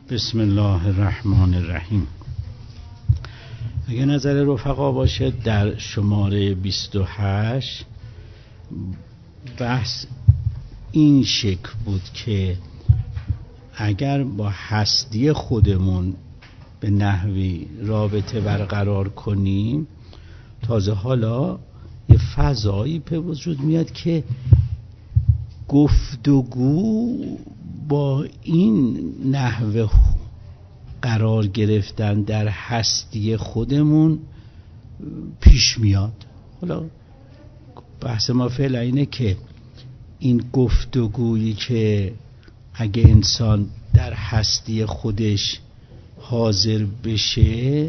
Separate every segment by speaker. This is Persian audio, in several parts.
Speaker 1: بسم الله الرحمن الرحیم. اگه نظر رفقا باشه در شماره 28 بحث این شکل بود که اگر با هستی خودمون به نحوی رابطه برقرار کنیم، تازه حالا یه فضایی به وجود میاد که گفتگو با این نحوه قرار گرفتن در هستی خودمون پیش میاد. حالا بحث ما فعلا اینه که این گفتگویی که اگه انسان در هستی خودش حاضر بشه،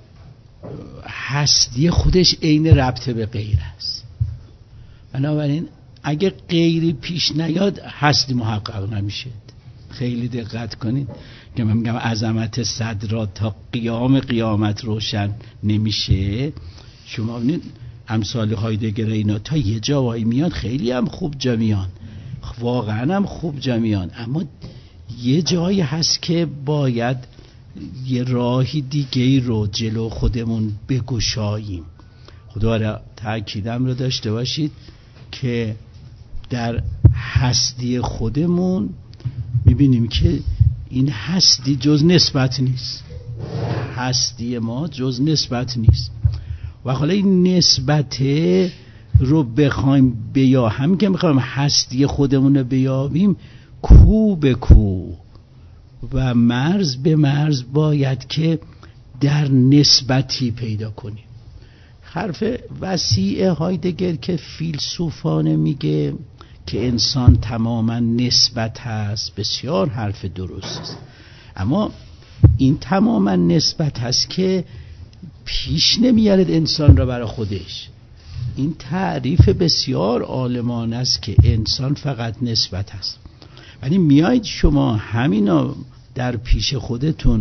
Speaker 1: هستی خودش عین ربط به غیر است. بنابراین اگه غیری پیش نیاد هستی محقق نمیشه. خیلی دقت کنید که من میگم عظمت صدر تا قیام قیامت روشن نمیشه. شما ببینید امثال هایدگر اینا تا یه جایی میاد خیلی هم خوب جمیان، واقعا هم خوب جمیان، اما یه جایی هست که باید یه راهی دیگه رو جلو خودمون بگشاییم. خدا را تأکیدم رو داشته باشید که در هستی خودمون میبینیم که این هستی جز نسبت نیست. هستی ما جز نسبت نیست و حالا این نسبت رو بخوایم هم که میخوایم هستی خودمون رو بیابیم، کو به کو و مرز به مرز باید که در نسبتی پیدا کنیم. حرف وسیع هایدگر که فیلسوفانه میگه که انسان تماما نسبت هست، بسیار حرف درست است، اما این تماما نسبت هست که پیش نمیارد انسان را برای خودش. این تعریف بسیار عالمانه است که انسان فقط نسبت هست. ولی میایید شما همینا در پیش خودتون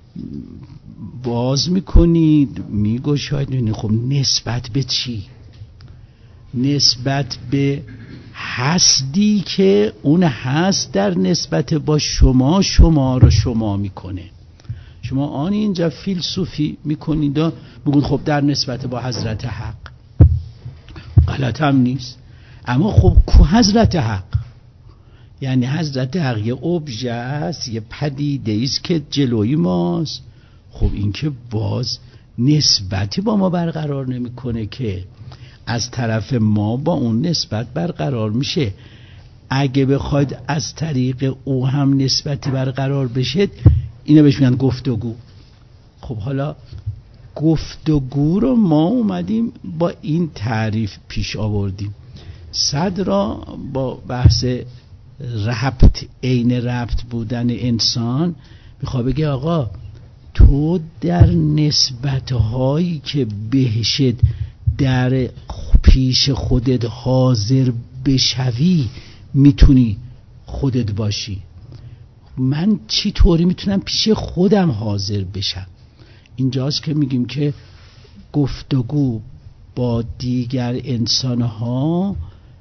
Speaker 1: باز میکنید، میگوشاید، خب نسبت به چی؟ نسبت به هستی که اون هست در نسبت با شما، شما رو شما میکنه. شما آن اینجا فیلسوفی میکنید و بگید خب در نسبت با حضرت حق، غلط هم نیست، اما خب کو حضرت حق؟ یعنی حضرت حق یه ابژه است، یه پدیده است که جلوی ماست. خب این که باز نسبتی با ما برقرار نمیکنه که از طرف ما با اون نسبت برقرار میشه. اگه بخواید از طریق او هم نسبتی برقرار بشه، اینو بهش میگن گفتگو. خب حالا گفتگو رو ما اومدیم با این تعریف پیش آوردیم. صدر با بحث ربط، عین ربط بودن انسان، میخواد بگه آقا تو در نسبت‌هایی که بهشت در پیش خودت حاضر بشوی میتونی خودت باشی. من چی طوری میتونم پیش خودم حاضر بشم؟ اینجاست که میگیم که گفتگو با دیگر انسانها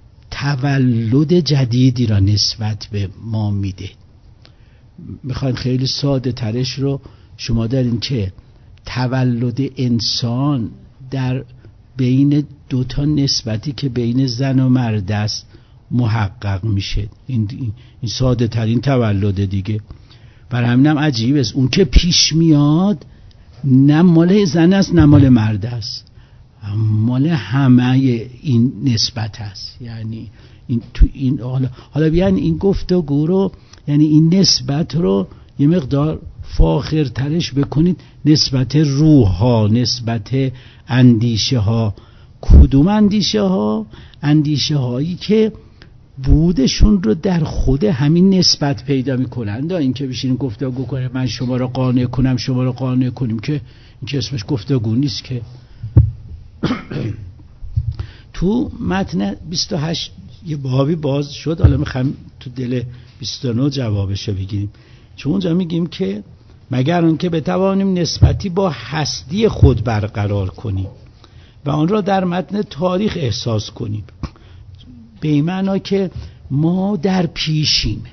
Speaker 1: تولد جدیدی را نسبت به ما میده. میخواین خیلی ساده ترش رو شما دارین که تولد انسان در بین دوتا نسبتی که بین زن و مرد است محقق میشه. این ساده ترین تولد دیگه. برای همینم عجیب است اون که پیش میاد نه مال زن است نه مال مرد است، مال همه این نسبت است. یعنی این تو این حالا بیان این گفتگو رو، یعنی این نسبت رو یه مقدار فاخرترش بکنید، نسبت روح ها، نسبت اندیشه ها. کدوم اندیشه ها؟ اندیشه هایی که بودشون رو در خود همین نسبت پیدا میکنند. این که بشینیم گفتگو کنیم من شما رو قانع کنم شما رو قانع کنیم، که این که اسمش گفتگو نیست که. تو متن 28 یه بابی باز شد، حالا میخوایم تو دل 29 جوابشو بگیریم. چون اونجا میگیم که مگر اون که بتوانیم نسبتی با هستی خود برقرار کنیم و آن را در متن تاریخ احساس کنیم، به این معنا که ما در پیشیم.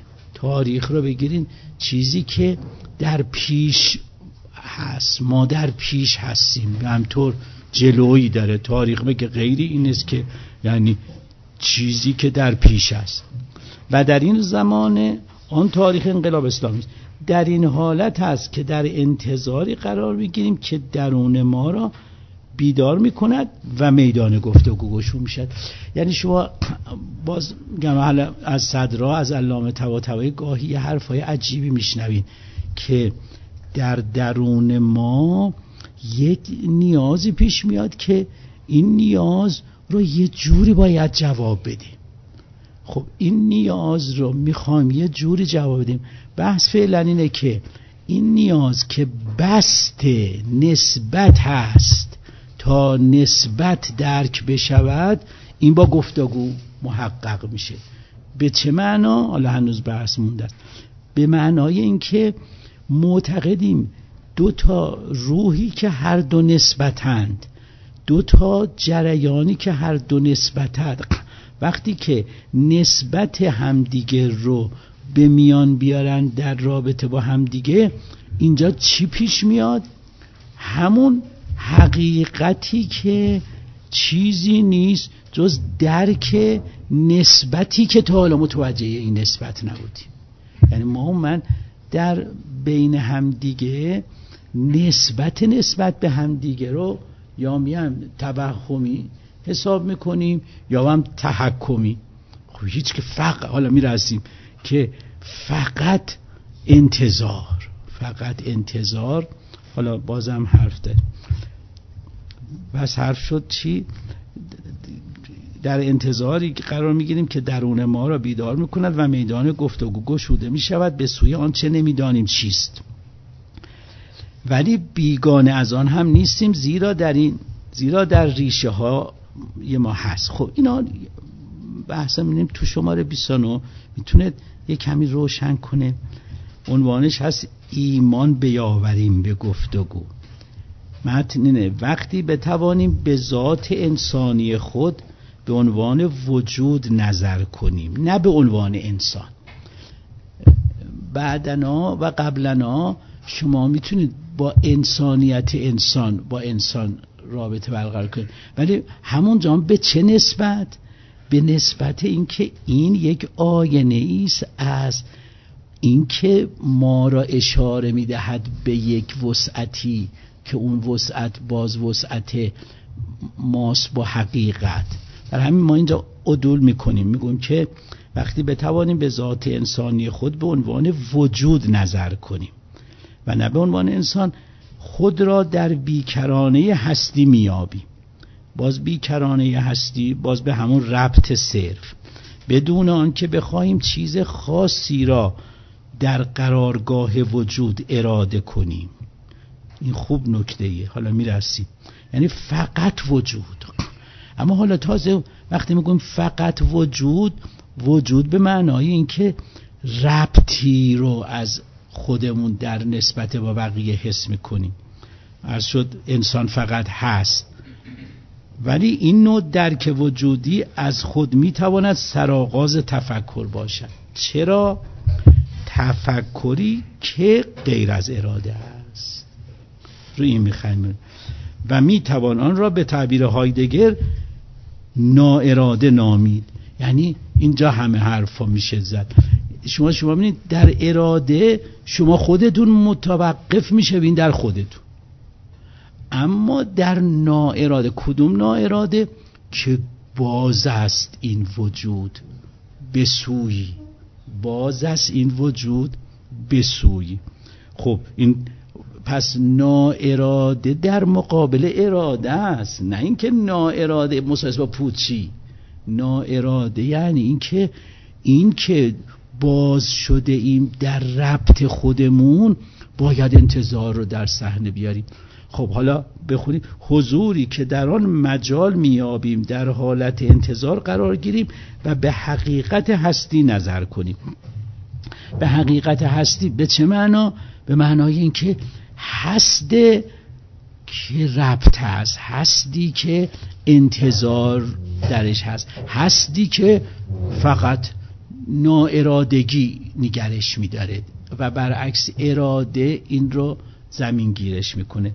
Speaker 1: تاریخ رو بگیرین چیزی که در پیش هست، ما در پیش هستیم، همطور جلویی داره. تاریخ بگه غیری این است که یعنی چیزی که در پیش است و در این زمان آن تاریخ انقلاب اسلامی است. در این حالت هست که در انتظاری قرار بگیریم که درون ما را بیدار میکند و میدان گفتگو گشود میشد. یعنی شما باز میگم از صدرا، از علامه طباطبایی گاهی یه حرفای عجیبی میشنوین که در درون ما یک نیازی پیش میاد که این نیاز رو یه جوری باید جواب بدیم. خب این نیاز رو میخوایم یه جوری جواب بدیم. بحث فعلا اینه که این نیاز که بست نسبت هست تا نسبت درک بشود، این با گفتگو محقق میشه. به چه معنا؟ حالا هنوز بحث مونده است. به معنای این که معتقدیم دو تا روحی که هر دو نسبتند، دو تا جریانی که هر دو نسبتند، وقتی که نسبت همدیگه رو به میان بیارن در رابطه با همدیگه، اینجا چی پیش میاد؟ همون حقیقتی که چیزی نیست جز درک نسبتی که تا حالا متوجه این نسبت نبودیم. یعنی ما من در بین همدیگه نسبت به همدیگه رو یا میام توهمی حساب میکنیم یا هم تحکمی. خب هیچ که حالا میرسیم که فقط انتظار. حالا بازم حرف داریم. بس حرف شد چی؟ در انتظاری قرار میگیریم که درون ما را بیدار میکند و میدان گفتگو گشوده میشود به سوی آنچه نمیدانیم چیست، ولی بیگانه از آن هم نیستیم، زیرا در ریشه ها ما هست. خب اینا بحثا می‌بینیم تو شماره 29 میتونه یک کمی روشن کنه. عنوانش هست ایمان بیاوریم به گفتگو. متن اینه: وقتی بتوانیم به ذات انسانی خود به عنوان وجود نظر کنیم، نه به عنوان انسان. بعدنا و قبلنا شما میتونید با انسانیت با انسان رابطه برقرار کنید، ولی همونجا به چه نسبت؟ به نسبت اینکه این یک آینه است از اینکه ما را اشاره میدهد به یک وسعتی که اون وسعت باز وسعت ماست با حقیقت. در همین ما اینجا عدول میکنیم، میگویم که وقتی بتوانیم به ذات انسانی خود به عنوان وجود نظر کنیم و نه به عنوان انسان، خود را در بیکرانه هستی میابیم. باز بیکرانه هستی باز به همون ربط صرف، بدون آنکه بخواهیم چیز خاصی را در قرارگاه وجود اراده کنیم. این خوب نکته‌ایه، حالا میرسیم. یعنی فقط وجود. اما حالا تازه وقتی میگم فقط وجود به معنای این که ربطی رو از خودمون در نسبت با بقیه حس میکنیم. عرض شد انسان فقط هست، ولی این نوع درک وجودی از خود میتواند سرآغاز تفکر باشد. چرا؟ تفکری که غیر از اراده است. روی این میخوایم و میتوان آن را به تعبیر هایدگر نااراده نامید. یعنی اینجا همه حرفا میشه زد. شما ببینید در اراده شما خودتون متوقف میشوین در خودتون، اما در نااراده، کدوم نااراده؟ که باز است این وجود به سوی، باز است این وجود به سوی. خب این پس نااراده در مقابل اراده است، نه اینکه نااراده مساوی با پوچی. نااراده یعنی اینکه باز شده ایم در ربط خودمون، باید انتظار رو در صحنه بیاریم. خب حالا بخونیم: حضوری که در آن مجال میابیم در حالت انتظار قرار گیریم و به حقیقت هستی نظر کنیم. به حقیقت هستی به چه معنا؟ به معنای اینکه هستی که ربط هست، هستی که انتظار درش هست، هستی که فقط ناارادگی نگرش می‌داره و برعکس اراده این رو زمین گیرش میکنه.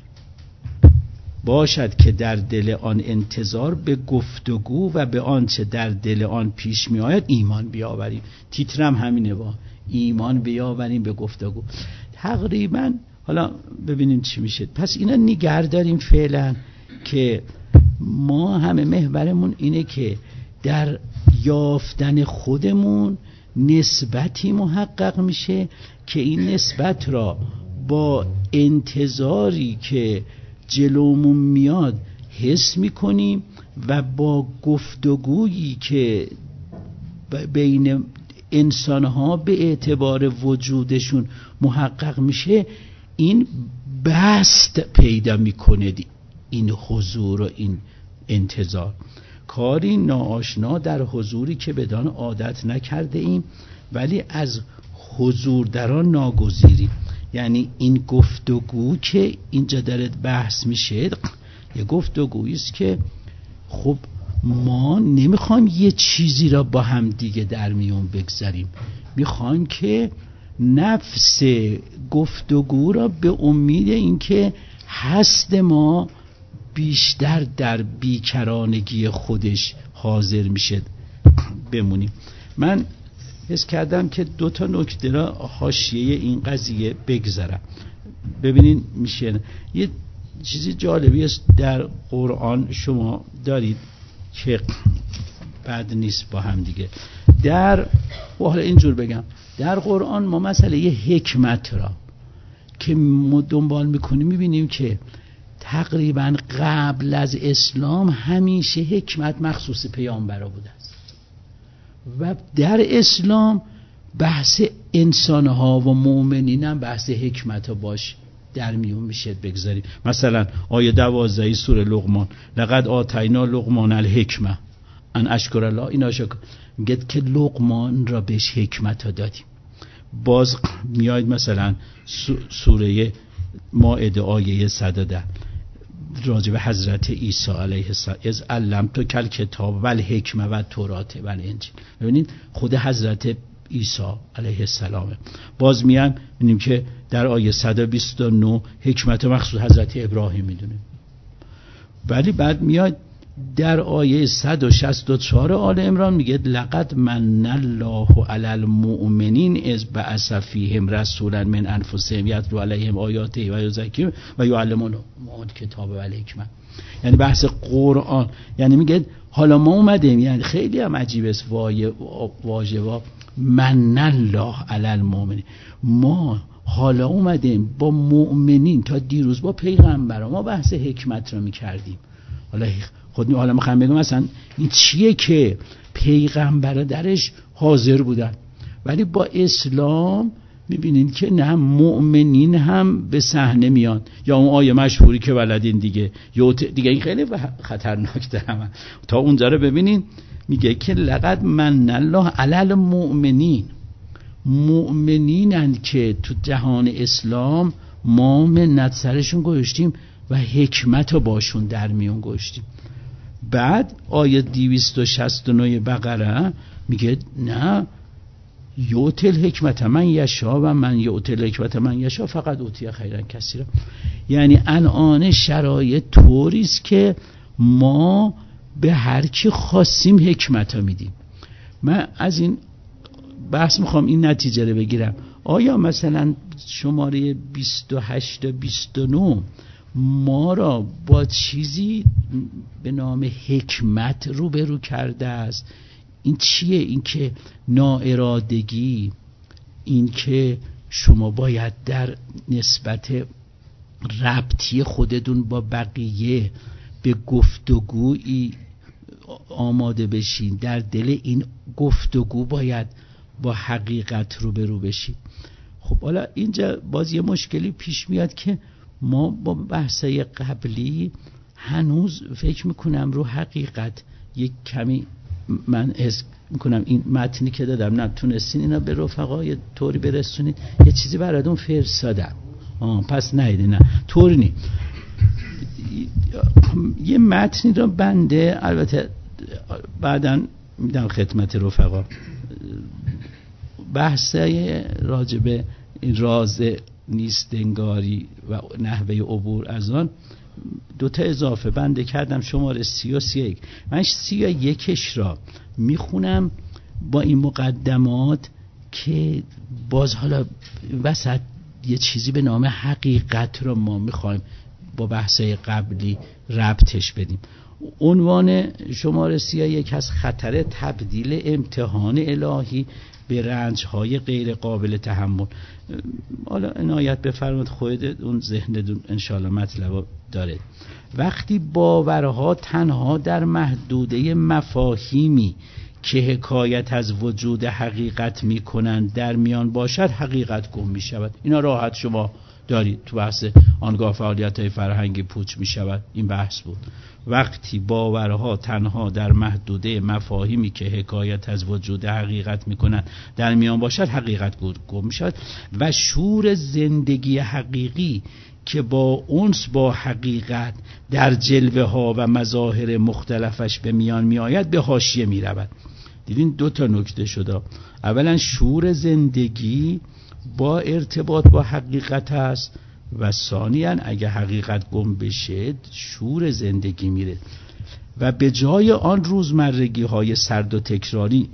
Speaker 1: باشد که در دل آن انتظار به گفتگو و به آنچه در دل آن پیش می آید ایمان بیاوریم. تیترم همینه، با ایمان بیاوریم به گفتگو. تقریبا حالا ببینیم چی میشه. پس اینا نگه داریم فعلا که ما همه محورمون اینه که در یافتن خودمون نسبتی محقق میشه که این نسبت را با انتظاری که جلومون میاد حس میکنیم و با گفتگویی که بین انسانها به اعتبار وجودشون محقق میشه این بست پیدا میکنه. این حضور و این انتظار کاری ناآشنا در حضوری که بدان عادت نکرده ایم ولی از حضور در آن ناگزیریم. یعنی این گفتگو که اینجا داره بحث میشه یه گفتگویی است که خب ما نمیخوایم یه چیزی را با هم دیگه در میون بگذاریم، میخوایم که نفس گفتگو را به امید اینکه هست ما بیشتر در بیکرانگی خودش حاضر میشه بمونیم. من حس کردم که 2 نکته را حاشیه این قضیه بگذارم. ببینین میشه یه چیزی جالبی است در قرآن شما دارید که بد نیست با هم دیگه. حالا اینجور بگم در قرآن ما مسئله یه حکمت را که ما دنبال میکنیم میبینیم که تقریبا قبل از اسلام همیشه حکمت مخصوص پیامبرا بوده است و در اسلام بحث انسانها و مؤمنین هم بحث حکمت باش در میون میشه بگذاریم. مثلا آیه 12 سوره لقمان لقد آتینا لقمان الحکمه ان اشکر الله، اینا میگه که لقمان را بهش حکمت ها دادیم. باز میاید مثلا سوره مائده آیه 110 راجع به حضرت عیسی علیه السلام از علمت کل کتاب و الحکمه و تورات و الانجیل. ببینید خود حضرت عیسی علیه السلام. باز میایم میبینیم که در آیه 129 حکمت مخصوص حضرت ابراهیم میدونیم، ولی بعد میاد در آیه 164 آل عمران میگه لقد من الله علی المؤمنین اذ بعث فیهم رسولا من انفسهم یتلو علیهم آیاته و یزکیهم و یعلمونهم الکتاب و الحکمه. یعنی بحث قرآن، یعنی میگه حالا ما اومدیم، یعنی خیلی هم عجیب است واژه من الله علی المؤمنین، ما حالا اومدیم با مؤمنین، تا دیروز با پیغمبران ما بحث حکمت رو میکردیم. حالا میخوام بگم مثلا این چیه که پیغمبر درش حاضر بودن، ولی با اسلام میبینین که نه مؤمنین هم به صحنه میان. یا اون آیه مشهوری که ولدین دیگه این خیلی خطرناک داره. تا اونجا رو ببینین میگه که لقد من الله علی المؤمنین، مؤمنینن که تو جهان اسلام ما منت سرشون گذاشتیم و حکمت رو باشون در میون گذاشتیم. بعد آیه 269 بقره میگه نه یؤتل حکمت من یشاء و من یؤتل حکمت من یشاء فقط اوتی خیرا کثیرا. یعنی الان شرایط طوری است که ما به هر کی خواستیم حکمت ها میدیم. من از این بحث میخوام این نتیجه رو بگیرم، آیا مثلا شماره 28 و 29 ما را با چیزی به نام حکمت روبرو کرده است؟ این چیه؟ این که ناارادگی، این که شما باید در نسبت ربطی خودتون با بقیه به گفتگویی آماده بشین، در دل این گفتگو باید با حقیقت روبرو بشین. خب حالا اینجا باز یه مشکلی پیش میاد که ما با بحثای قبلی هنوز فکر میکنم رو حقیقت یک کمی، من حس میکنم این متنی که دادم نتونستین اینا به رفقا یه طوری برسونید، یه چیزی براتون فرستادم پس نه طوری نی. یه متنی رو بنده البته بعداً میدم خدمت رفقا بحث راجب این راز نیستنگاری و نحوه عبور از آن 2 اضافه بنده کردم، شماره 30 و 31. من 31 را میخونم با این مقدمات که باز حالا وسط یه چیزی به نام حقیقت را ما میخوایم با بحثای قبلی ربطش بدیم. عنوان شماره 31 از خطر تبدیل امتحان الهی به رنج‌های غیر قابل تحمل. حالا عنایت بفرمایید، خودت اون ذهنتون انشالله مطلب داره. وقتی باورها تنها در محدوده مفاهیمی که حکایت از وجود حقیقت میکنند در میان باشد، حقیقت گم میشود. اینا راحت شما دارید تو بحث آنگاه فعالیت‌های فرهنگی پوچ میشود. این بحث بود. وقتی باورها تنها در محدوده مفاهیمی که حکایت از وجود حقیقت میکنند در میان باشد، حقیقت گم میشود و شور زندگی حقیقی که با انس با حقیقت در جلوه ها و مظاهر مختلفش به میان می آید به حاشیه می رود. دیدین 2 نکته شده. اولا شور زندگی با ارتباط با حقیقت است و ثانیاً اگه حقیقت گم بشه شور زندگی میره و به جای آن روزمرگی های سرد و تکراری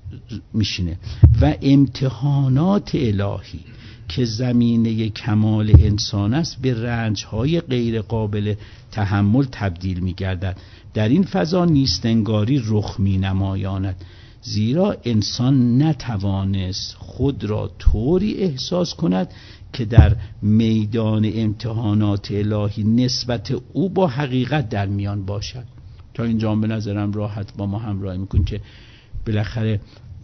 Speaker 1: میشینه و امتحانات الهی که زمینه کمال انسان است به رنج‌های غیر قابل تحمل تبدیل می‌گردد. در این فضا نیستنگاری رخ می‌نمایاند، زیرا انسان نتوانست خود را طوری احساس کند که در میدان امتحانات الهی نسبت او با حقیقت در میان باشد. تا اینجا به نظرم راحت با ما همراهی می‌کنه که بالاخره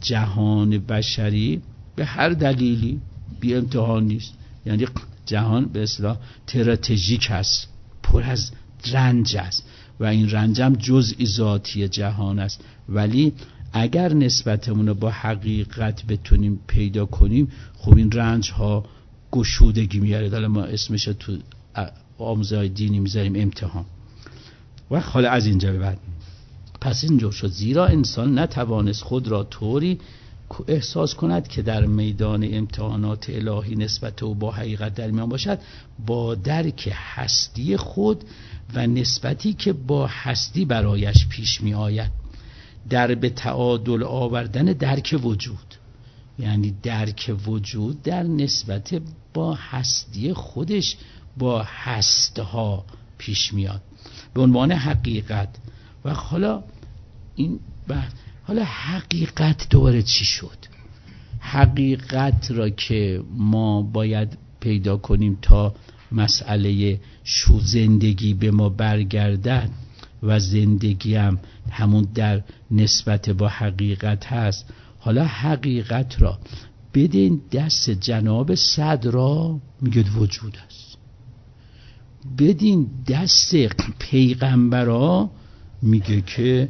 Speaker 1: جهان بشری به هر دلیلی بی امتحان نیست. یعنی جهان به اصطلاح استراتژیک است، پر از رنج است و این رنج هم جزئی ذاتی جهان است، ولی اگر نسبتمون رو با حقیقت بتونیم پیدا کنیم، خب این رنج ها گشودگی میاره. حالا ما اسمش تو آموزهای دینی میذاریم امتحان. و حالا از اینجا به بعد پس اینجور شد، زیرا انسان نتوانست خود را طوری احساس کند که در میدان امتحانات الهی نسبت او با حقیقت در میان باشد، با درک هستی خود و نسبتی که با هستی برایش پیش می آید، در به تعادل آوردن درک وجود، یعنی درک وجود در نسبت با هستی خودش با هستها پیش میاد به عنوان حقیقت. و حالا این حالا حقیقت دوباره چی شد؟ حقیقت را که ما باید پیدا کنیم تا مسئله زندگی به ما برگردد و زندگی هم همون در نسبت با حقیقت هست. حالا حقیقت را بدین دست جناب صدرا، میگه وجود است. بدین دست پیغمبرا، میگه که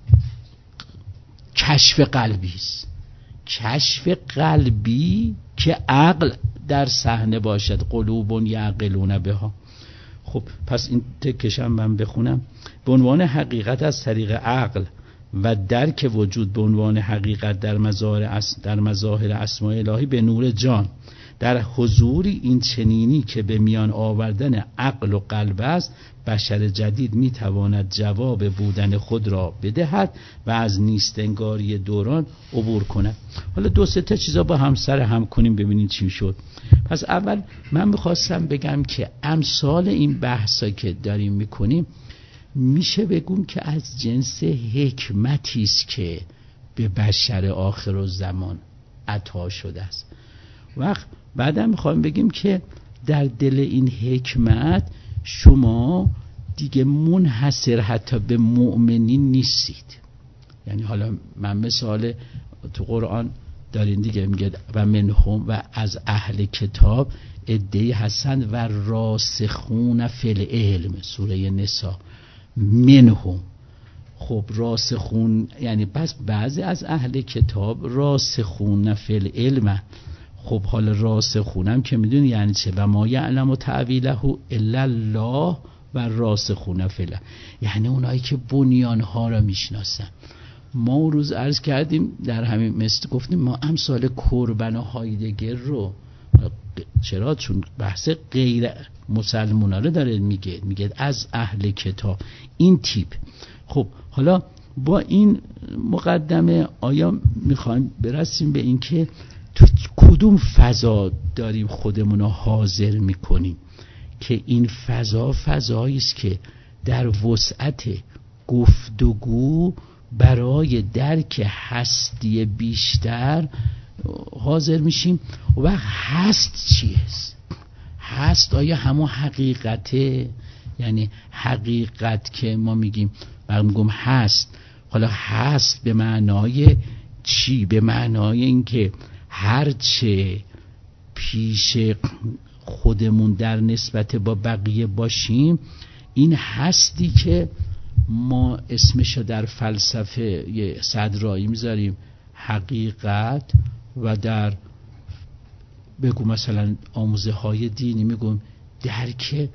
Speaker 1: کشف قلبی است. کشف قلبی که عقل در صحنه باشد، قلوب یعقلون بها. خب پس این تکشم من بخونم. به عنوان حقیقت از طریق عقل و درک وجود به عنوان حقیقت در مظاهر اسماء الهی به نور جان، در حضوری این چنینی که به میان آوردن عقل و قلب است، بشر جدید میتواند جواب بودن خود را بدهد و از نیستنگاری دوران عبور کند. حالا 2-3 چیزا با هم سر هم کنیم ببینیم چی شد. پس اول من میخواستم بگم که امثال این بحثا که داریم میکنیم میشه بگم که از جنس حکمتی است که به بشر آخرالزمان عطا شده است. وقت بعدم میخوایم بگیم که در دل این حکمت شما دیگه منحصر حتی به مؤمنین نیستید. یعنی حالا من مثال تو قرآن دارین دیگه، میگه و منهم و از اهل کتاب عده‌ای هستند و راسخون فی العلم، سوره نساء. منهم، خب راسخون یعنی پس بعضی از اهل کتاب راسخون فی العلم. خب حالا راسخونم که میدونی یعنی چه؟ و ما یعلم تأویله الا الله و راسخون فی العلم، یعنی اونایی که بنیانها را میشناسن. ما اون روز عرض کردیم در همین مثل گفتیم ما امثال کوربن و هایدگر رو، چرا؟ چون بحث غیر مسلمونا رو داره میگه از اهل کتاب این تیپ. خب حالا با این مقدمه آیا میخوایم برسیم به این که تو کدوم فضا داریم خودمون رو حاضر میکنیم که این فضا فضایی است که در وسعت گفتگو برای درک هستی بیشتر حاضر میشیم. و وقت هست چیه؟ هست آیا همون حقیقته؟ یعنی حقیقت که ما میگیم میگم هست، حالا هست به معنای چی؟ به معنای اینکه هرچه پیش خودمون در نسبت با بقیه باشیم، این هستی که ما اسمشو در فلسفه یه صدرایی میذاریم حقیقت، و در بگو مثلا آموزه های دینی میگم درک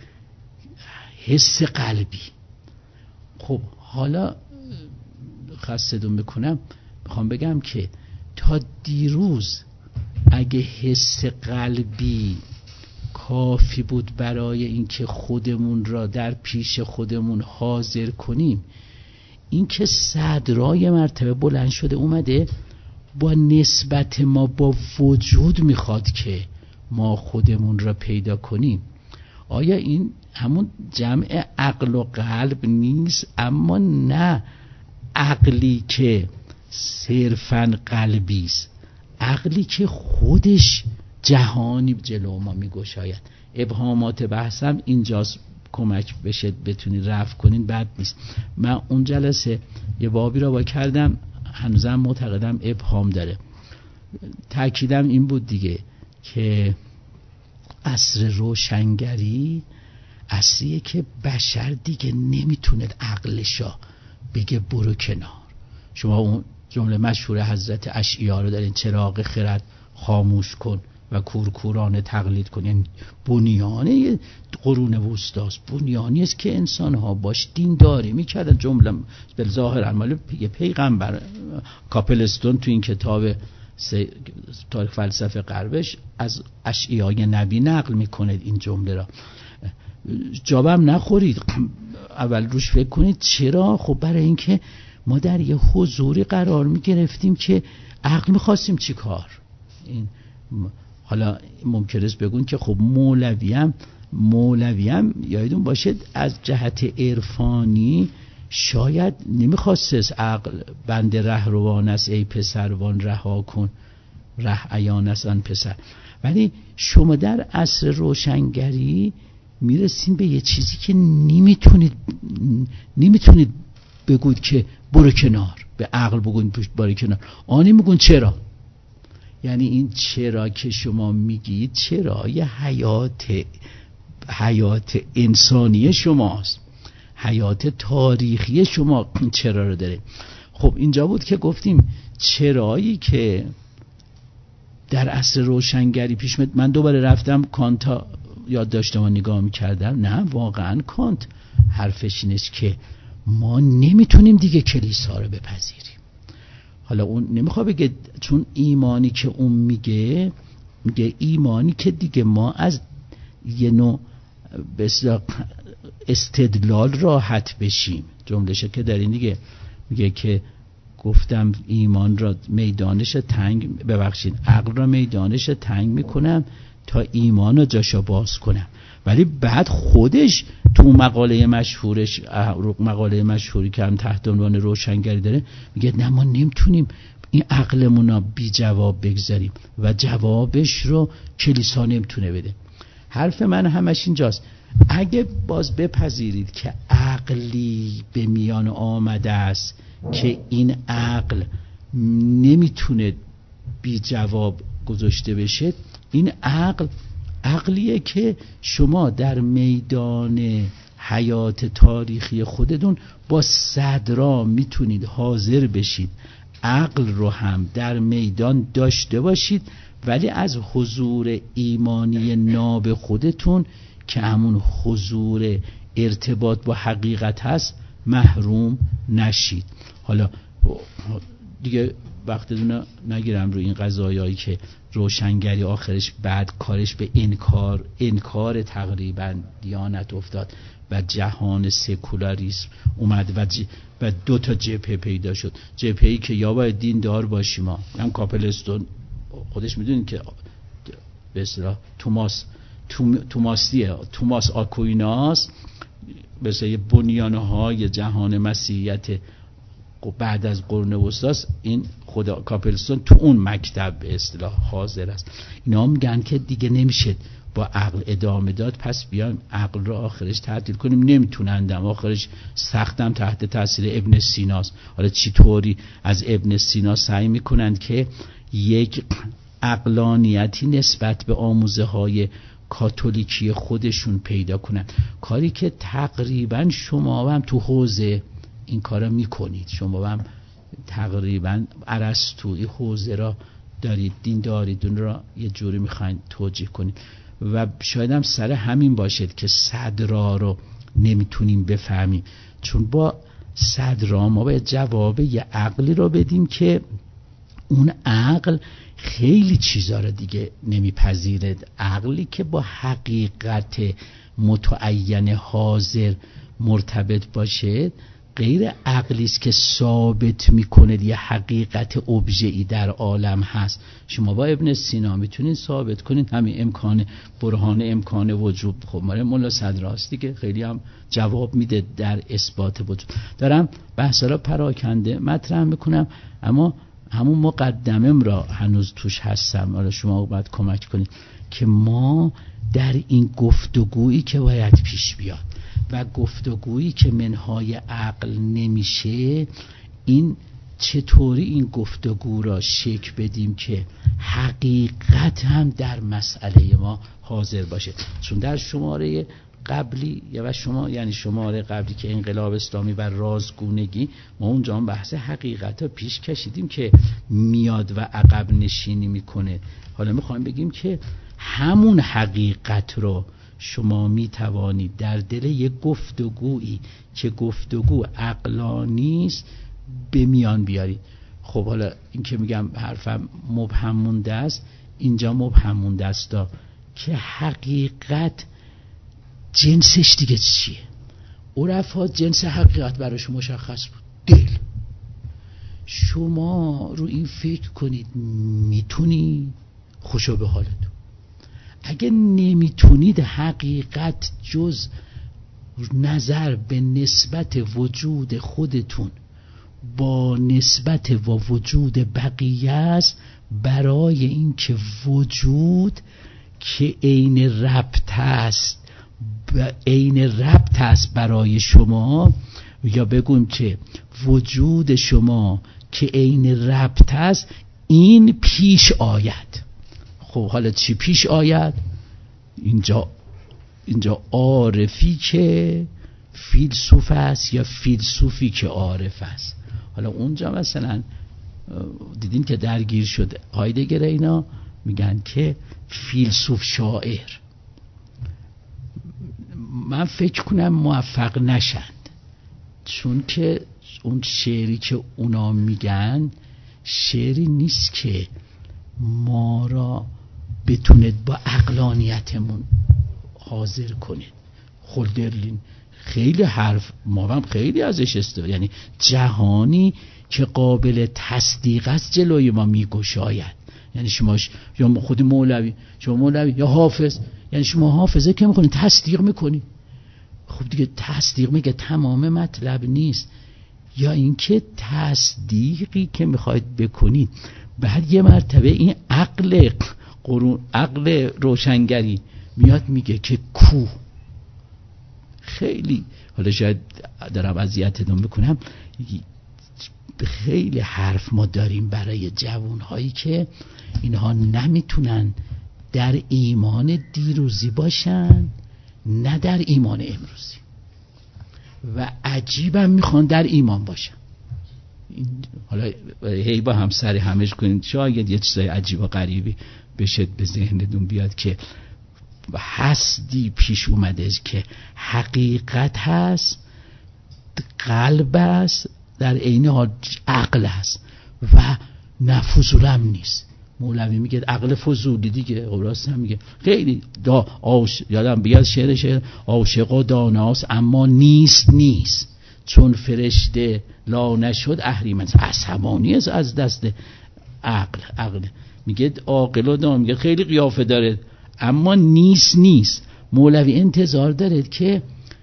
Speaker 1: حس قلبی. خب حالا خستدون بکنم، میخوام بگم که تا دیروز اگه حس قلبی کافی بود برای اینکه خودمون را در پیش خودمون حاضر کنیم، این که صدرای مرتبه بلند شده اومده با نسبت ما با وجود میخواد که ما خودمون را پیدا کنیم. آیا این همون جمع عقل و قلب نیست؟ اما نه عقلی که صرفاً قلبی است، عقلی که خودش جهانی جلو ما میگشاید. ابهامات بحثم اینجاست، کمک بشه بتونی رفع کنین بد نیست. من اون جلسه یه بابی را با کردم، هنوزم معتقدم ابهام داره. تأکیدم این بود دیگه که عصر روشنگری عصریه که بشر دیگه نمیتونه عقلشا بگه برو کنار. شما اون جمله مشهور حضرت اشعیا رو دارین، چراغ خرد خاموش کن و کورکورانه تقلید کن. یعنی بنیانه قرون وسطاست، بنیانی است که انسان ها باش دینداری میکردن. جمله بالظاهر مال یه پیغمبر، کاپلستون تو این کتاب تاریخ فلسفه غربش از اشعیای نبی نقل میکنه این جمله را. جابم نخورید، اول روش فکر کنید. چرا؟ خب برای اینکه ما در یه حضوری قرار میگرفتیم که عقل میخواستیم چی کار. این حالا ممکنه است بگون که خب مولویم یادتون باشه از جهت عرفانی شاید نمیخواست عقل بند رهروان است ای پسر وان رها کن، ره عیان است آن پسر. ولی شما در عصر روشنگری میرسین به یه چیزی که نمیتونید بگوید که برو کنار، به عقل بگوید برو کنار. آنی میگون چرا؟ یعنی این چرا که شما میگید چرای حیات انسانی شماست، حیات تاریخی شما چرا رو داره. خب اینجا بود که گفتیم چرایی که در عصر روشنگری پیش میاد. من دوباره رفتم کانت یاد داشتم و نگاه میکردم، نه واقعا کانت حرفش اینه که ما نمیتونیم دیگه کلیسا رو بپذیریم. حالا اون نمیخواد بگه، چون ایمانی که اون میگه ایمانی که دیگه ما از یه نوع بسیار استدلال راحت بشیم. جملهشه که در این دیگه میگه که گفتم ایمان را میدانش تنگ، ببخشید عقل را میدانش تنگ میکنم تا ایمان را جاشا باز کنم. ولی بعد خودش تو مقاله مشهوری که هم تحت عنوان روشنگری داره میگه نه ما نمیتونیم این عقلمون را بی جواب بگذاریم و جوابش رو کلیسا نمیتونه بده. حرف من همش اینجاست، اگه باز بپذیرید که عقلی به میان آمده است که این عقل نمیتونه بی جواب گذاشته بشه، این عقلیه که شما در میدان حیات تاریخی خودتون با صدرا میتونید حاضر بشید، عقل رو هم در میدان داشته باشید، ولی از حضور ایمانی ناب خودتون که همون حضور ارتباط با حقیقت هست محروم نشید. حالا دیگه وقتتون نگیرم رو این قضایایی که روشنگری آخرش بعد کارش به انکار تقریبا دیانت افتاد و جهان سکولاریسم اومد و دو تا جبهه پیدا شد. جبهه‌ای که یا باید دین دار باشیم، هم کاپلستون خودش میدونید که به اصطلاح توماس آکویناس به اصطلاح بنیان‌های جهان مسیحیت بعد از قرن وسطی، این خدا کاپلستون تو اون مکتب به اصطلاح حاضر است. اینا میگن که دیگه نمیشه با عقل ادامه داد، پس بیایم عقل رو آخرش تعطیل کنیم. نمیتونندم، آخرش سختم تحت تاثیر ابن سیناست. حالا چطوری از ابن سینا سعی میکنند که یک عقلانیتی نسبت به آموزه های کاتولیکی خودشون پیدا کنن، کاری که تقریبا شما هم تو حوزه این کارا میکنید. شما هم تقریبا ارسطویی حوزه را دارید، دین دارید، اون را یه جوری میخواین توجیه کنید و شاید هم سر همین باشد که صدرا رو نمیتونیم بفهمیم، چون با صدرا ما باید جواب یه عقلی رو بدیم که اون عقل خیلی چیزا رو دیگه نمیپذیره. عقلی که با حقیقت متعین حاضر مرتبط باشه غیر عقلی است که ثابت میکنه یه حقیقت ابژه‌ای در عالم هست. شما با ابن سینا میتونید ثابت کنید همین امکان برهان امکان وجود. خب مولا صدراست دیگه، خیلی هم جواب میده در اثبات وجود. دارم بحثا را پراکنده مطرح میکنم، اما همون مقدمم را هنوز توش هستم. حالا شما باید کمک کنید که ما در این گفتگویی که باید پیش بیاد و گفتگویی که منهای عقل نمیشه، این چطوری این گفتگو را شکل بدیم که حقیقت هم در مسئله ما حاضر باشه. چون در شماره قبلی و شما یعنی شماره قبلی که انقلاب اسلامی و رازگونگی، ما اونجا هم بحث حقیقت ها پیش کشیدیم که میاد و عقب نشینی میکنه. حالا میخوایم بگیم که همون حقیقت رو شما می توانید در دل یک گفتگویی که گفتگو عقلانی است به میان بیارید. خب حالا این که میگم حرفم مبهم مونده است، اینجا مبهم مونده است که حقیقت جنسش دیگه چیه. عرفا جنس حقیقت براش مشخص بود، دل. شما رو این فکر کنید میتونی خوشو به حالتون. اگه نمیتونید حقیقت جز نظر به نسبت وجود خودتون با نسبت و وجود بقیه است، برای اینکه وجود که عین ربط است برای شما، یا بگم که وجود شما که عین ربط است، این پیش آید. خب حالا چی پیش آید؟ اینجا عارفی که فیلسوف است یا فیلسوفی که عارف است. حالا اونجا مثلا دیدیم که درگیر شده هایدگر، اینا میگن که فیلسوف شاعر. من فکر کنم موفق نشند، چون که اون شعری که اونا میگن شعری نیست که ما را بتونید با عقلانیتمون حاضر کنید. هولدرلین خیلی حرف ما هم خیلی ازش استفاده، یعنی جهانی که قابل تصدیق است جلوی ما میگشاید. یعنی شما یا خود مولوی، شما مولوی یا حافظ، یعنی شما حافظه که میکنید تصدیق میکنید. خب دیگه تصدیق میگه تمام مطلب نیست، یا اینکه تصدیقی که میخواید بکنید بعد یه مرتبه این عقل روشنگری میاد میگه که کو. خیلی حالا شاید دارم اذیتتون میکنم، خیلی حرف ما داریم برای جوانهایی که اینها نمیتونن در ایمان دیروزی باشن نه در ایمان امروزی، و عجیبم میخوان در ایمان باشن. حالا هی با هم سر همش کنید، شاید یه چیزای عجیب و غریبی بشه به ذهنتون بیاد که هستی پیش اومده که حقیقت هست، قلب است، در عین حال عقل هست و نه فضولم نیست. مولوی میگه عقل فضولی دیگه، راست هم میگه. خیلی یادم بیاد شعر عاشق و داناست اما نیست چون فرشته لا نشد اهریمن. عصبانی از دست عقل میگه عاقل و دان، میگه خیلی قیافه داره اما نیست. مولوی انتظار داره که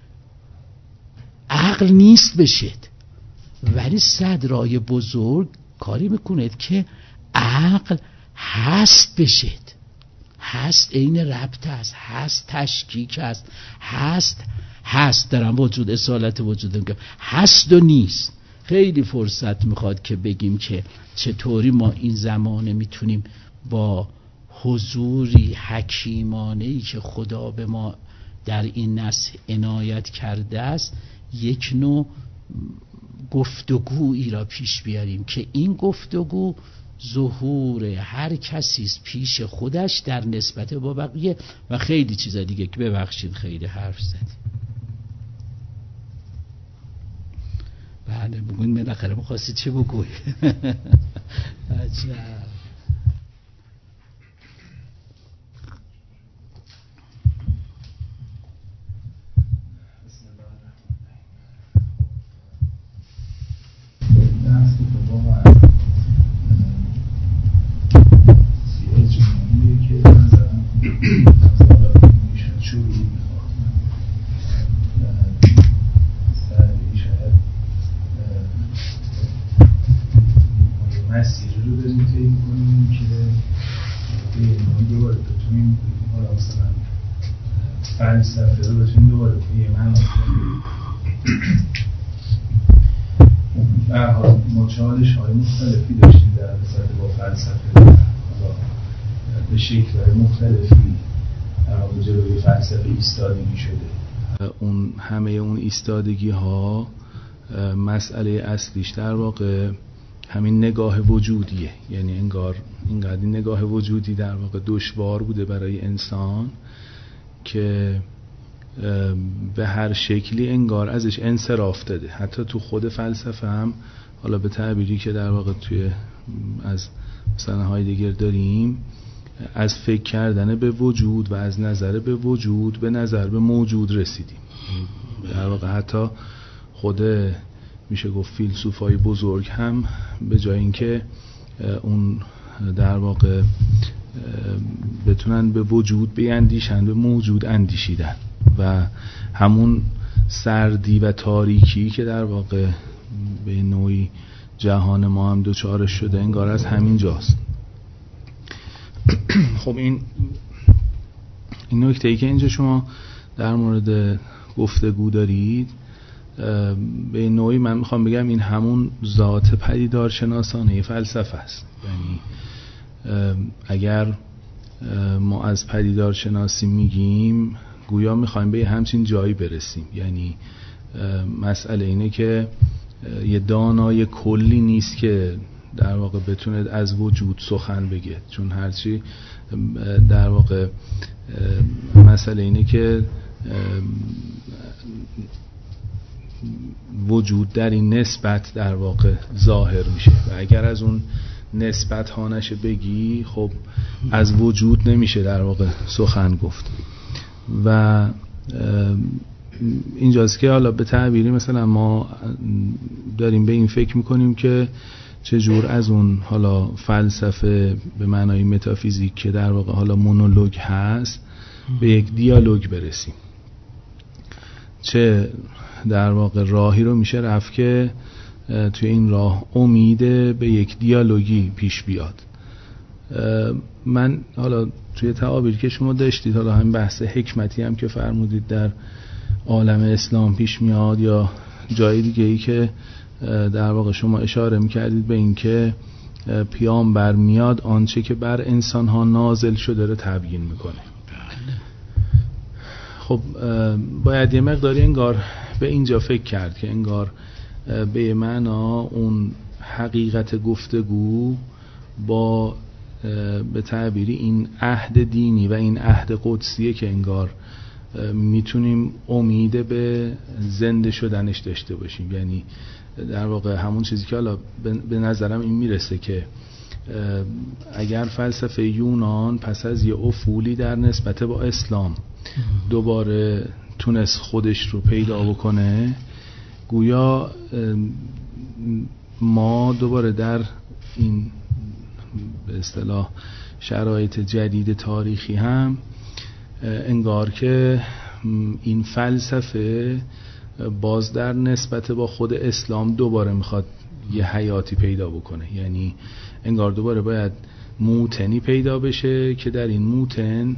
Speaker 1: عقل نیست بشید، ولی صدرای بزرگ کاری میکند که عقل هست بشید. هست عین ربط هست تشکیک هست درم وجود اصالت وجود میگم هست و نیست. خیلی فرصت میخواد که بگیم که چطوری ما این زمانه میتونیم با حضوری حکیمانه‌ای که خدا به ما در این نسل عنایت کرده است یک نوع گفتگویی را پیش بیاریم که این گفتگو ظهور هر کسی پیش خودش در نسبت با بقیه و خیلی چیزا دیگه که ببخشید خیلی حرف زدیم. بله بگوین بالاخره می‌خواستی چه بگوی؟ عجب.
Speaker 2: مسیری رو داریم طی می‌کنیم که به نوعی دوباره بتونیم حالا مثلا فلسفه رو بتونیم دوباره به یه معنی در حال ما چالش‌های مختلفی داشتیم در رابطه با فلسفه، حالا به شکل‌های مختلفی در واقع جلوی فلسفه ایستادگی شده. اون همه اون ایستادگی‌ها مسئله اصلیش در واقع همین نگاه وجودیه. یعنی انگار اینقدر نگاه وجودی در واقع دشوار بوده برای انسان که به هر شکلی انگار ازش انصراف داده. حتی تو خود فلسفه هم حالا به تعبیری که در واقع توی از مثلا های دیگر داریم، از فکر کردن به وجود و از نظر به وجود به نظر به موجود رسیدیم. در واقع حتی خود میشه گفت فیلسوفای بزرگ هم به جای اینکه اون در واقع بتونن به وجود بیندیشن به موجود اندیشیدن و همون سردی و تاریکی که در واقع به نوعی جهان ما هم دوچارش شده انگار از همین جاست. خب این نکته‌ای که اینجا شما در مورد گفتگو دارید به نوعی من میخوام بگم این همون ذات پدیدار شناسانه فلسفه است. یعنی اگر ما از پدیدار شناسی میگیم گویا میخوایم به همچین جایی برسیم. یعنی مسئله اینه که یه دانای کلی نیست که در واقع بتونه از وجود سخن بگه، چون هرچی در واقع مسئله اینه که وجود در این نسبت در واقع ظاهر میشه و اگر از اون نسبت ها نشه بگی خب از وجود نمیشه در واقع سخن گفت. و اینجاست که حالا به تعبیری مثلا ما داریم به این فکر میکنیم که چجور از اون حالا فلسفه به معنای متافیزیک که در واقع حالا مونولوگ هست به یک دیالوگ برسیم. چه در واقع راهی رو میشه رفت که توی این راه امید به یک دیالوگی پیش بیاد. من حالا توی تعابیری که شما داشتید، حالا همین بحث حکمتی هم که فرمودید در عالم اسلام پیش میاد یا جای دیگه ای که در واقع شما اشاره میکردید به این که پیامبر میاد آنچه که بر انسان ها نازل شده رو تبیین میکنه. خب باید یه مقداری انگار به اینجا فکر کرد که انگار به یه معنا اون حقیقت گفتگو با به تعبیری این عهد دینی و این عهد قدسیه که انگار میتونیم امید به زنده شدنش داشته باشیم. یعنی در واقع همون چیزی که حالا به نظرم این میرسه که اگر فلسفه یونان پس از یه افولی در نسبت با اسلام دوباره تونست خودش رو پیدا بکنه، گویا ما دوباره در این به اصطلاح شرایط جدید تاریخی هم انگار که این فلسفه باز در نسبت با خود اسلام دوباره میخواد یه حیاتی پیدا بکنه. یعنی انگار دوباره باید موتنی پیدا بشه که در این موتن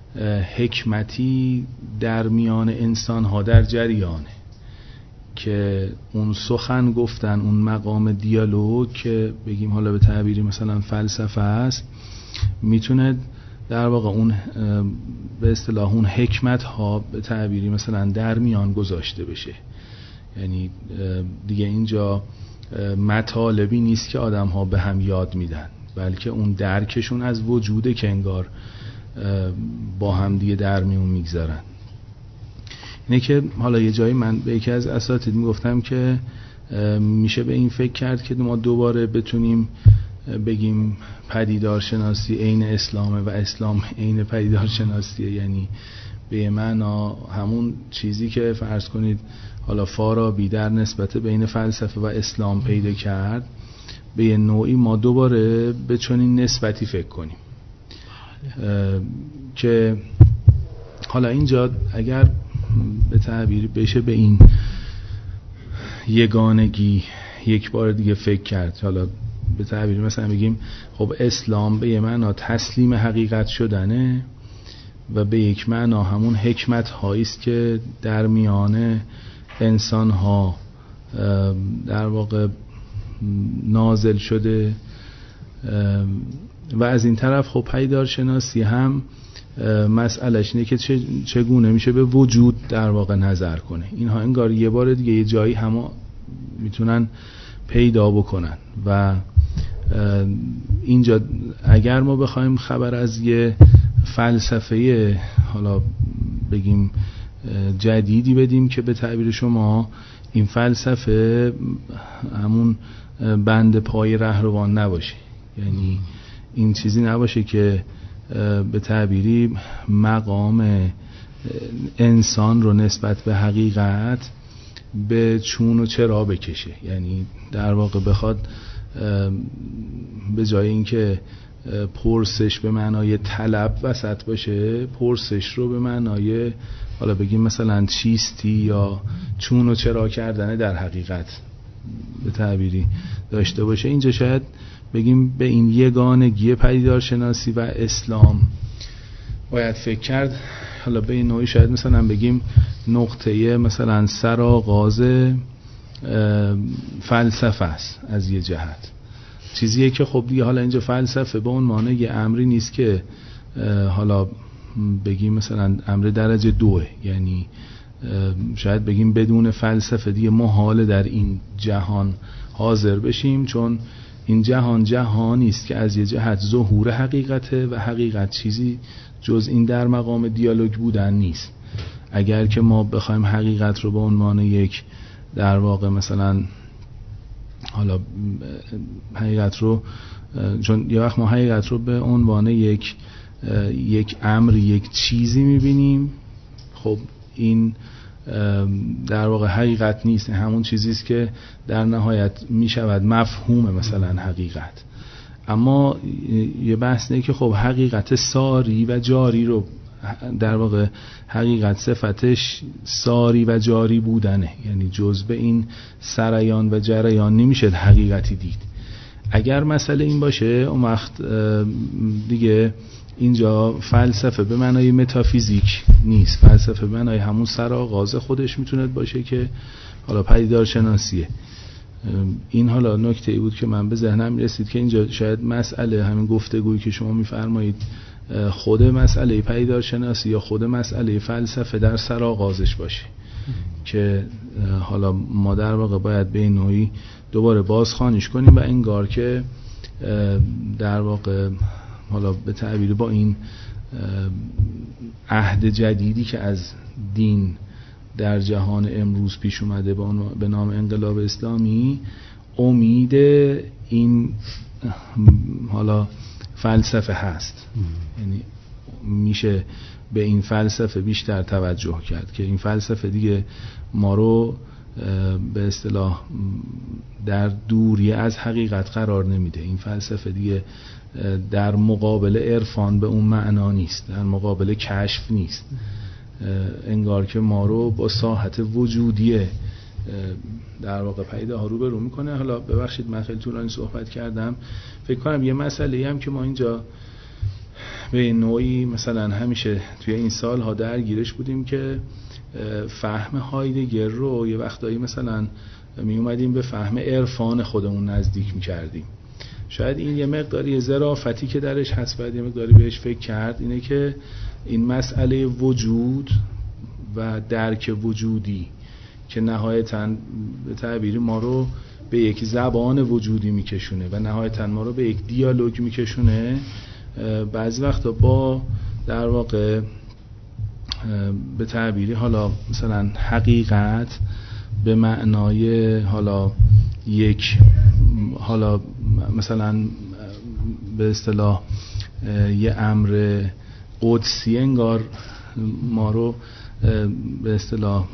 Speaker 2: حکمتی در میان انسان ها در جریانه، که اون سخن گفتن، اون مقام دیالوگ که بگیم حالا به تعبیری مثلا فلسفه است، میتونه در واقع اون به اصطلاح اون حکمت ها به تعبیری مثلا در میان گذاشته بشه. یعنی دیگه اینجا مطالبی نیست که آدم ها به هم یاد میدن، بلکه اون درکشون از وجوده که انگار با هم دیگه در میون میگذارن. اینه که حالا یه جایی من به یکی از اساتید میگفتم که میشه به این فکر کرد که ما دوباره بتونیم بگیم پدیدارشناسی عین اسلامه و اسلام عین پدیدارشناسیه. یعنی به معنا همون چیزی که فرض کنید حالا فارابی در نسبت بین فلسفه و اسلام پیدا کرد، به یه نوعی ما دوباره به چنین نسبتی فکر کنیم که حالا اینجا اگر به تعبیر بشه به این یگانگی یک بار دیگه فکر کرد، حالا به تعبیر مثلا بگیم خب اسلام به یه معنا تسلیم حقیقت شدنه و به یک معنا همون حکمت هایی است که در میان انسان ها در واقع نازل شده، و از این طرف خب پدیدارشناسی هم مسئلهش اینه که چگونه میشه به وجود در واقع نظر کنه. اینها انگار یه بار دیگه یه جایی همه میتونن پیدا بکنن و اینجا اگر ما بخوایم خبر از یه فلسفه حالا بگیم جدیدی بدیم که به تعبیر شما این فلسفه همون بند پای رهروان نباشه، یعنی این چیزی نباشه که به تعبیری مقام انسان رو نسبت به حقیقت به چون و چرا بکشه. یعنی در واقع بخواد به جای اینکه پرسش به معنای طلب وسط باشه، پرسش رو به معنای حالا بگیم مثلا چیستی یا چون و چرا کردن در حقیقت به تعبیری داشته باشه. اینجا شاید بگیم به این یگانگی پدیدارشناسی و اسلام باید فکر کرد. حالا به این نوعی شاید مثلا بگیم نقطه مثلا سرآغاز فلسفه است از یه جهت، چیزیه که خب دیگه حالا اینجا فلسفه به عنوان یه امری نیست که حالا بگیم مثلا امر درجه 2، یعنی شاید بگیم بدون فلسفه دیگه محاله در این جهان حاضر بشیم، چون این جهان جهانی است که از یه جهت ظهور حقیقته و حقیقت چیزی جز این در مقام دیالوگ بودن نیست. اگر که ما بخوایم حقیقت رو به عنوان یک در واقع مثلا حالا حقیقت رو، چون یه وقت ما حقیقت رو به عنوان یک امر، یک چیزی میبینیم، خب این در واقع حقیقت نیست، همون چیزی است که در نهایت میشود مفهوم مثلا حقیقت. اما یه بحث اینه که خب حقیقت ساری و جاری رو در واقع حقیقت صفتش ساری و جاری بودنه، یعنی جزء این سریان و جریان نمیشه حقیقتی دید. اگر مسئله این باشه اون وقت دیگه اینجا فلسفه به معنای متافیزیک نیست، فلسفه به معنای همون سرآغاز خودش میتونه باشه که حالا پدیدارشناسیه. این حالا نکته ای بود که من به ذهنم میرسید که اینجا شاید مسئله همین گفتگویی که شما میفرمایید خود مسئله پدیدارشناسی یا خود مسئله فلسفه در سرآغازش باشه که حالا ما در واقع باید به این نوعی دوباره بازخوانیش کنیم و انگار که در واقع حالا به تعبیر با این عهد جدیدی که از دین در جهان امروز پیش اومده به نام انقلاب اسلامی امید این حالا فلسفه هست. یعنی میشه به این فلسفه بیشتر توجه کرد که این فلسفه دیگه ما رو به اصطلاح در دوری از حقیقت قرار نمیده. این فلسفه دیگه در مقابل عرفان به اون معنا نیست، در مقابل کشف نیست. انگار که ما رو با ساحت وجودی در واقع پیداها روبرو میکنه. حالا ببخشید من خیلی طولانی صحبت کردم. فکر کنم یه مسئله هم که ما اینجا به نوعی مثلا همیشه توی این سالها درگیرش بودیم که فهم هایدگر رو یه وقتایی مثلا می اومدیم به فهم عرفان خودمون نزدیک میکردیم. شاید این یه مقداری ظرافتی که درش هست باید یه مقداری بهش فکر کرد، اینه که این مسئله وجود و درک وجودی که نهایتاً به تعبیری ما رو به یک زبان وجودی میکشونه و نهایتاً ما رو به یک دیالوگ میکشونه، بعضی وقتا با در واقع به تعبیری حالا مثلا حقیقت به معنای حالا یک حالا مثلا به اصطلاح یه امر قدسی انگار ما رو به اصطلاح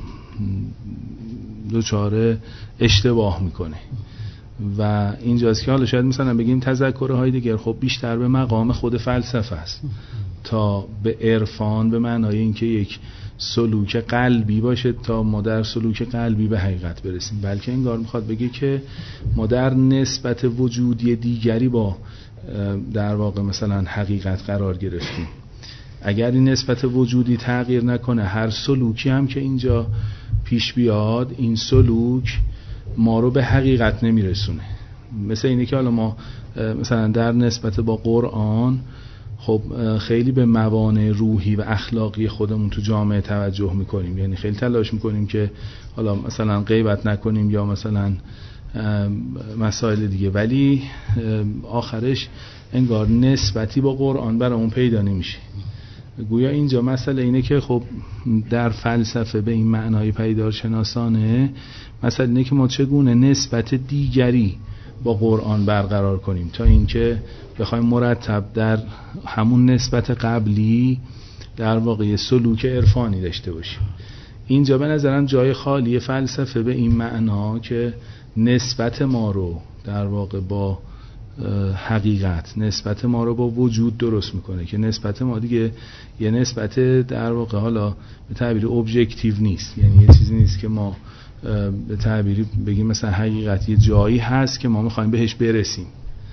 Speaker 2: دچار اشتباه میکنه. و اینجاست که حالا شاید مثلا بگیم تذکر هایدگر خب بیشتر به مقام خود فلسفه است تا به عرفان به معنای اینکه یک سلوک قلبی باشه تا ما در سلوک قلبی به حقیقت برسیم، بلکه انگار میخواد بگه که ما در نسبت وجودی دیگری با در واقع مثلا حقیقت قرار گرفتیم. اگر این نسبت وجودی تغییر نکنه، هر سلوکی هم که اینجا پیش بیاد، این سلوک ما رو به حقیقت نمیرسونه. مثل اینه که حالا ما مثلا در نسبت با قرآن خب خیلی به موانع روحی و اخلاقی خودمون تو جامعه توجه میکنیم، یعنی خیلی تلاش میکنیم که حالا مثلا غیبت نکنیم یا مثلا مسائل دیگه، ولی آخرش انگار نسبتی با قرآن برامون پیدا نمیشه. گویا اینجا مسئله اینه که خب در فلسفه به این معنای پیدارشناسانه مسئله اینه که ما چگونه نسبت دیگری با قرآن برقرار کنیم تا اینکه بخوایم مرتب در همون نسبت قبلی در واقع سلوک عرفانی داشته باشیم. اینجا به نظرم جای خالی فلسفه به این معنا که نسبت ما رو در واقع با حقیقت، نسبت ما رو با وجود درست میکنه، که نسبت ما دیگه یه نسبت در واقع حالا به تعبیر ابجکتیو نیست، یعنی یه چیزی نیست که ما به تعبیری بگیم مثلا حقیقت یه جایی هست که ما میخوایم بهش برسیم.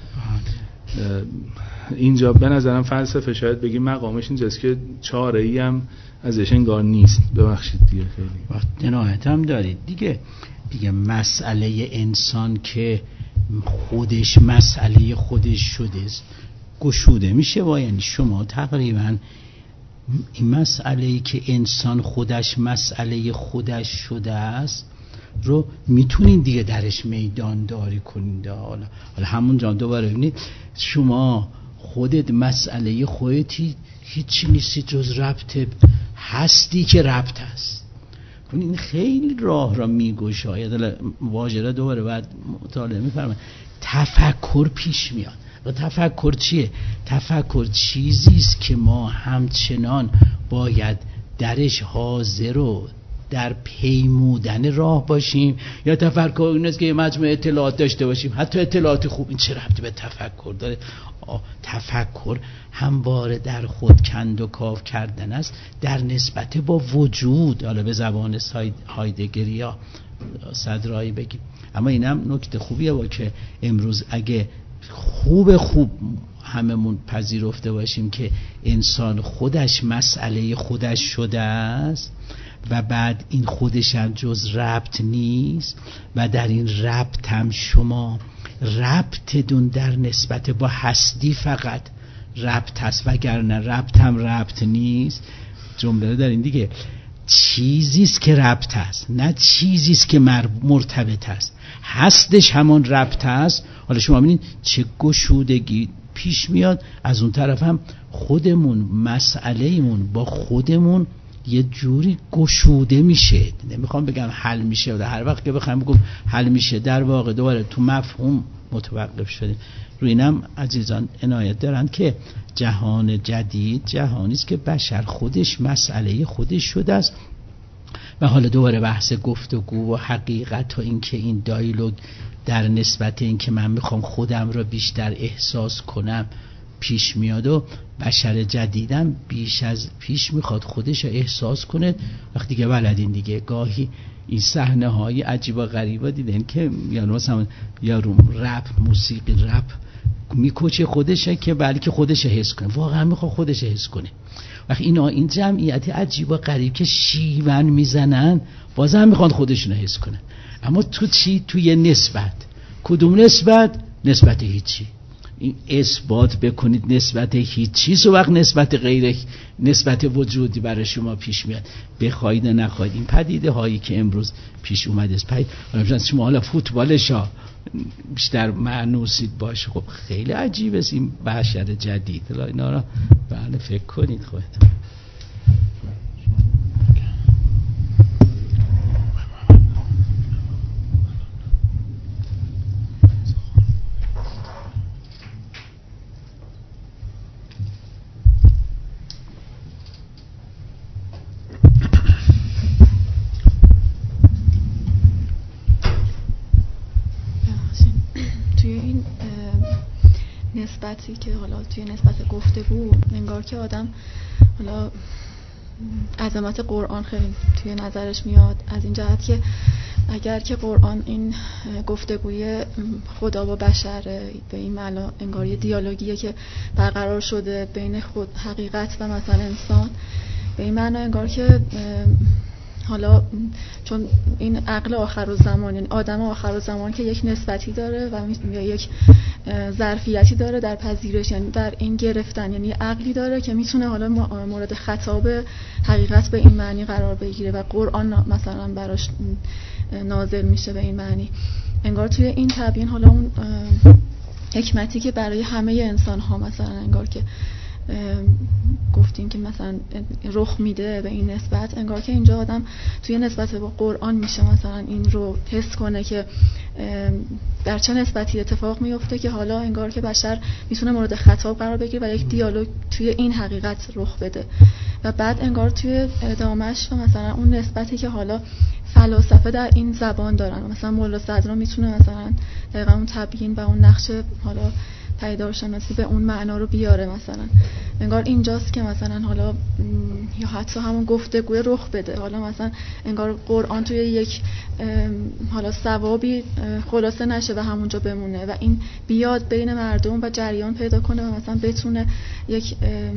Speaker 2: اینجا به نظرم فلسفه شاید بگیم مقامش اینجاست که چاره‌ای هم ازش انگار نیست. ببخشید دیگه خیلی
Speaker 1: وقت جنایت هم دارید دیگه مسئله انسان که خودش مسئله خودش شده گشوده میشه با، یعنی شما تقریبا این مسئله‌ای که انسان خودش مسئله خودش شده است رو میتونین دیگه درش میدان داری کنید. حالا همونجا دوباره ببینید شما خودت مسئله خودتی، هیچی نیستی جز ربط هستی که ربط هست. این خیلی راه را میگشاید. واژه دوباره بعد مطالعه میفرمایید تفکر پیش میاد. و تفکر چیه؟ تفکر چیزی است که ما همچنان باید درش حاضر و در پیمودن راه باشیم، یا تفکر این است که یه مجموعه اطلاعات داشته باشیم، حتی اطلاعات خوب، این چه ربطی به تفکر داره؟ تفکر همواره در خود کند و کاو کردن است در نسبت با وجود. حالا به زبان هایدگری یا صدرایی بگیم. اما اینم نکته خوبیه با که امروز اگه خوب هممون پذیرفته باشیم که انسان خودش مسئله خودش شده است و بعد این خودش هم جز ربط نیست و در این ربط هم شما ربطتون در نسبت با هستی فقط ربط هست، وگرنه ربط هم ربط نیست. جمله در این دیگه چیزیست که ربط هست، نه چیزیست که مرتبط هست. هستش همون ربط هست. حالا شما ببینید چه گشودگی پیش میاد. از اون طرف هم خودمون مسئله‌مون با خودمون یه جوری گشوده میشه. نمیخوام بگم حل میشه، و هر وقت که بخوام بگم حل میشه در واقع دوباره تو مفهوم متوقف شدیم. روی اینم عزیزان عنایت دارن که جهان جدید جهانی است که بشر خودش مسئله خودش شده است و حالا دوباره بحث گفتگو و حقیقت و این که این دایالوگ در نسبت این که من میخوام خودم را بیشتر احساس کنم پیش میاد و بشر جدیدم بیش از پیش میخواد خودش رو احساس کنه. وقتی که بلدین دیگه گاهی این صحنه های عجیب و غریبا دیدن که یعنی مثلا یارو رپ موسیقی رپ میکوچه خودشه که بلکه خودش حس کنه، واقعا میخواد خودش حس کنه. وقتی این جمعیت عجیب و غریب که شیون میزنن بازم میخوان خودشون حس کنن. اما تو چی؟ توی نسبت. کدوم نسبت؟ نسبت هیچی. این اثبات بکنید نسبت هیچی و وقت نسبت غیر نسبت وجودی برای شما پیش میاد، بخواید و نخواید. این پدیده هایی که امروز پیش اومده است، شما حالا فوتبالشا بیشتر معنوسید باشه، خب خیلی عجیب است این بشر جدید. اینا را بله فکر کنید خودتون.
Speaker 3: نسبتی که حالا توی نسبت گفتگو انگار که آدم حالا عظمت قرآن خیلی توی نظرش میاد، از این جهت که اگر که قرآن این گفتگوی خدا با بشر به این معنا انگار یه دیالوگیه که برقرار شده بین خود حقیقت و مثلا انسان، به این معنا انگار که حالا چون این عقل آخرالزمان یعنی آدم آخرالزمان که یک نسبتی داره و یک ظرفیتی داره در پذیرش، یعنی در این گرفتن، یعنی عقلی داره که میتونه حالا مورد خطاب حقیقت به این معنی قرار بگیره و قرآن مثلا براش نازل میشه به این معنی. انگار توی این تبیین حالا اون حکمتی که برای همه انسان ها مثلا انگار که گفتیم که مثلا رخ میده به این نسبت، انگار که اینجا آدم توی نسبت با قرآن میشه مثلا این رو حس کنه که در چه نسبتی اتفاق میفته که حالا انگار که بشر میتونه مورد خطاب قرار بگیره و یک دیالوگ توی این حقیقت رخ بده و بعد انگار توی ادامهش و مثلا اون نسبتی که حالا فلاسفه در این زبان دارن، مثلا مولا صدرا میتونه مثلا دقیقا اون تبیین و اون نقش حالا پیدارشناسی به اون معنا رو بیاره. مثلا انگار اینجاست که مثلا حالا یا حتی همون گفتگوی رخ بده، حالا مثلا انگار قرآن توی یک حالا ثوابی خلاصه نشه و همونجا بمونه و این بیاد بین مردم و جریان پیدا کنه و مثلا بتونه یک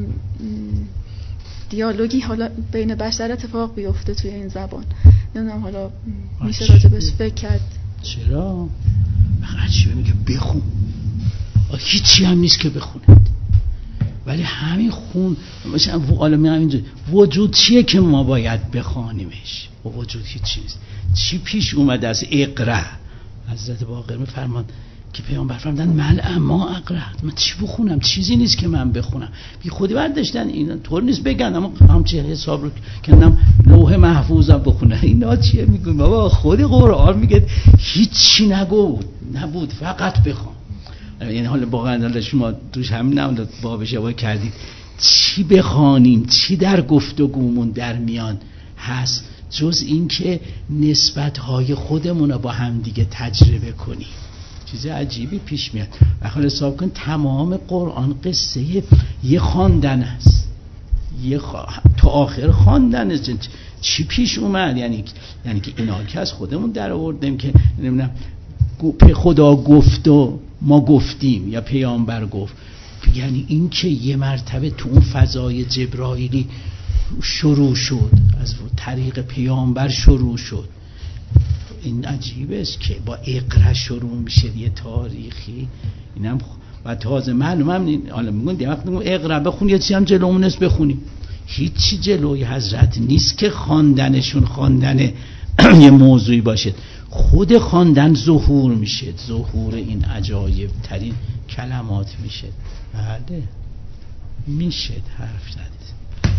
Speaker 3: دیالوگی حالا بین بشر اتفاق بیفته توی این زبان. نمیدونم حالا میشه راجبش فکر کرد.
Speaker 1: چرا؟ فقط چی میگه بخون، هیچی هم نیست که بخونید، ولی همین خون مثلا عالم همینجا وجود چیه که ما باید بخوانیمش؟ و وجود هیچ نیست. چی پیش اومده از اقرا؟ حضرت باقر میفرمان که پیامبر فرمودن من اما اقرا، من چی بخونم؟ چیزی نیست که من بخونم. بی خودی برداشتن این طور نیست بگن اما همچه حساب رو کردم لوح محفوظم بخونه. اینا چیه میگن بابا؟ خود قرآن میگه هیچی نبود فقط بخون. یعنی حالا واقعا شما توش همین نمونده بابش یابا کردید چی بخوانیم، چی در گفتگومون در میان هست جز این که نسبت‌های خودمون رو با هم دیگه تجربه کنیم. چیز عجیبی پیش میاد. بخواد حساب کن تمام قرآن قصه یه خواندن است، تا آخر خواندن است. چی پیش اومد؟ یعنی که اینا که از خودمون در آوردیم که نمیدونم خدا گفت و ما گفتیم یا پیامبر گفت، یعنی این که یه مرتبه تو اون فضای جبرائیلی شروع شد، از طریق پیامبر شروع شد. این عجیبه است که با اقرا شروع میشه یه تاریخی. اینم و تازه معلومم حالا میگن دیگه وقتی میگم اقرا بخون یه چیزی هم جلومون است بخونیم، هیچی جلوی حضرت نیست که خواندنشون خواندن یه موضوعی باشه. خود خواندن ظهور میشه، ظهور این عجایب ترین کلمات میشه. بله میشه حرف زد.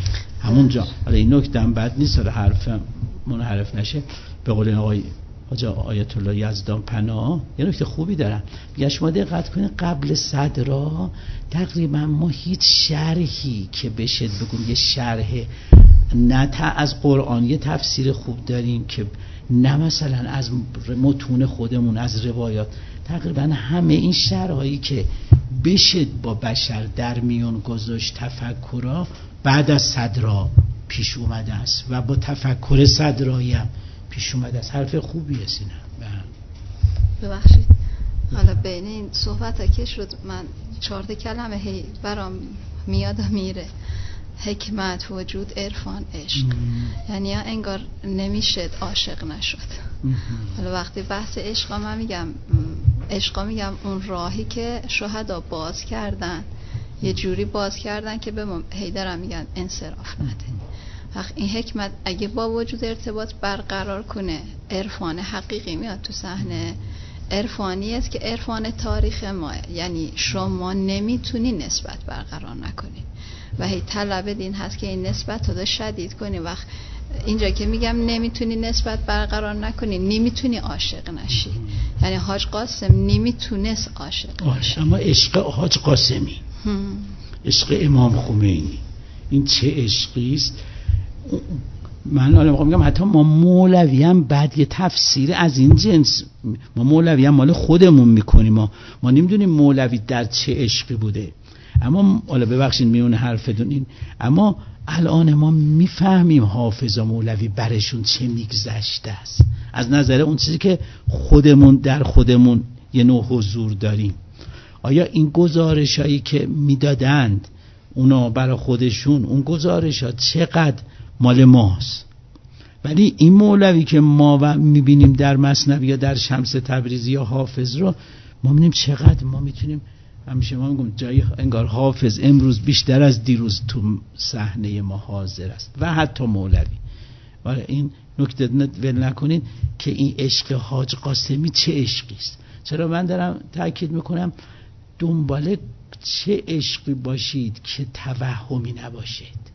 Speaker 1: همونجا. حالا این نکته هم بد نیست، حالا حرف منحرف نشه. به قول آقای آیت الله یزدان پناه یه نکته خوبی دارن، میگن شما دقت کنید قبل صدرا تقریبا ما هیچ شرحی که بشه بگم یه شرح نه از قرآن یه تفسیر خوب داریم که نه مثلا از متون خودمون از روایات، تقریبا همه این شرحایی که بشه با بشر در میون گذاشت تفکرها بعد از صدرا پیش اومده است و با تفکر صدرایی هم پیش اومده است. حرف خوبی است این هم.
Speaker 4: ببخشید حالا بین این صحبت ها که شد من 4 کلمه هی برام میاد و میره: حکمت، وجود، عرفان، عشق. یعنی انگار نمیشه عاشق نشد. حالا وقتی بحث عشق من میگم اون راهی که شهدا باز کردن، یه جوری باز کردن که به ما هیدرم میگن انصراف نده. وقت این حکمت اگه با وجود ارتباط برقرار کنه، عرفان حقیقی میاد تو صحنه. عرفانی است که عرفان تاریخ ما، یعنی شما نمیتونی نسبت برقرار نکنی و هی طلب دین هست که این نسبت رو شدید کنی. وقت اینجا که میگم نمیتونی نسبت برقرار نکنی، نمیتونی عاشق نشی. یعنی حاج قاسم نمیتونست عاشق نشی.
Speaker 1: اما عشق حاج قاسمی، عشق امام خمینی، این چه عشقی است. من حالا میگم حتی ما مولوی هم بعد یه تفسیر از این جنس، ما مولوی هم مال خودمون میکنیم، ما نمیدونیم مولوی در چه عشقی بوده. اما حالا ببخشید میون حرفتون این، اما الان ما میفهمیم حافظا مولوی برشون چه میگذشته است از نظر اون چیزی که خودمون در خودمون یه نوع حضور داریم. آیا این گزارش هایی که میدادند اونا برای خودشون، اون گزارش ها چقدر مال ماست؟ ولی این مولوی که ما میبینیم در مثنوی یا در شمس تبریزی یا حافظ رو ما میبینیم چقدر ما میتونیم، همیشه ما میگم جای انگار حافظ امروز بیشتر از دیروز تو صحنه ما حاضر است و حتی مولوی. ولی این نکته ول نکنین که این عشق حاج قاسمی چه عشقی است. چرا من دارم تاکید میکنم دنبال چه عشقی باشید که توهمی نباشید.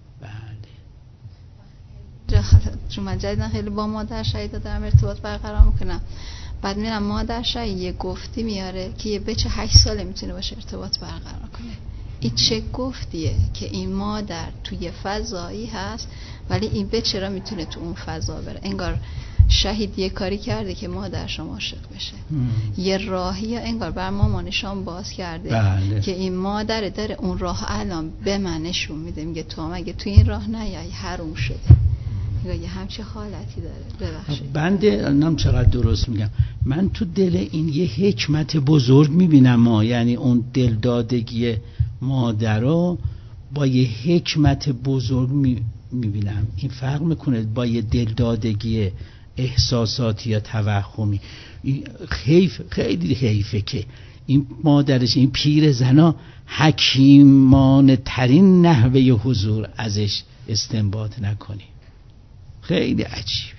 Speaker 4: چون من جدیدن خیلی با مادر شهید دارم ارتباط برقرار میکنم، بعد میرم مادر شهید یه گفتی میاره که یه بچه 8 ساله میتونه باشه ارتباط برقرار کنه. این چه گفتیه که این مادر توی فضایی هست ولی این بچه را میتونه تو اون فضا بره. انگار شهید یه کاری کرده که مادرش عاشق بشه. یه راهی انگار بر مامانشان باز کرده. بله. که این مادر داره اون راه الان به من نشون میده، میگه تو هم اگه تو این راه نیای حروم شده. یه همچه حالتی داره. ببخشید
Speaker 1: بنده نم چقدر درست میگم. من تو دل این یه حکمت بزرگ میبینم یعنی اون دلدادگی مادر با یه حکمت بزرگ میبینم. این فرق میکنه با یه دلدادگی احساساتی یا توهمی. خیلی حیفه که این مادرش، این پیر زنا حکیمانه ترین نحوه حضور ازش استنباط نکنی. خیلی عجیبه.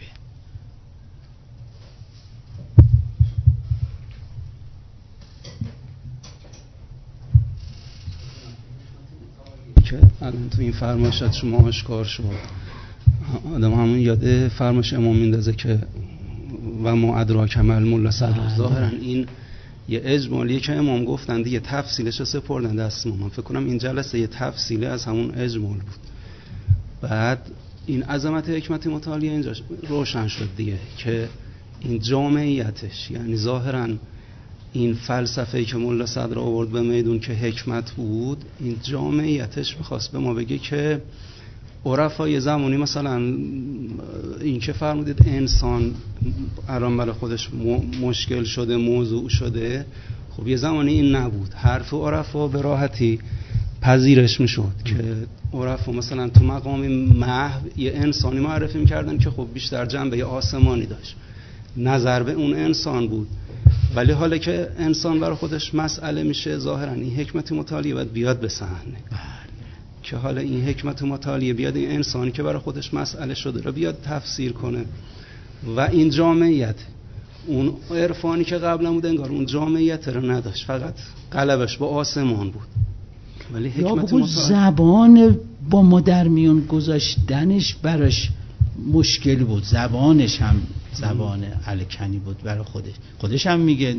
Speaker 5: که الان تو این فرمایشات شما آشکار شد، آدم همون یاده فرمایش امام میندازه که و ما ادراک ما الملا صدر. ظاهرا این یه اجمالیه که امام گفتن دیگه، تفصیلش رو سپردن دست ما. من فکر کنم این جلسه یه تفصیله از همون اجمال بود. بعد این عظمت حکمت متعالی اینجا روشن شد دیگه که این جامعیتش، یعنی ظاهرا این فلسفه‌ای که مولا صدر آورد به میدون که حکمت بود، این جامعیتش میخواست به ما بگه که عرفای زمانی مثلا این که فرمودید انسان الان برای خودش مشکل شده، موضوع شده، خب یه زمانی این نبود. حرف عرفا به راحتی پذیرش میشد که عرفا مثلا تو مقام محو یه انسانی معرفی میکردن که خب بیشتر جنبه آسمانی داشت، نظر به اون انسان بود. ولی حالا که انسان برای خودش مسئله میشه، ظاهرا این حکمت متعالی باید بیاد به صحنه که حالا این حکمت متعالی بیاد این انسانی که برای خودش مسئله شده رو بیاد تفسیر کنه. و این جامعیت، اون عرفانی که قبلا بود انگار اون جامعیت رو نداشت، فقط قلبش با آسمان بود. ولی حکمت
Speaker 1: یا زبان با ما در میون گذاشتنش براش مشکل بود. زبانش هم زبان الکنی بود برای خودش هم میگه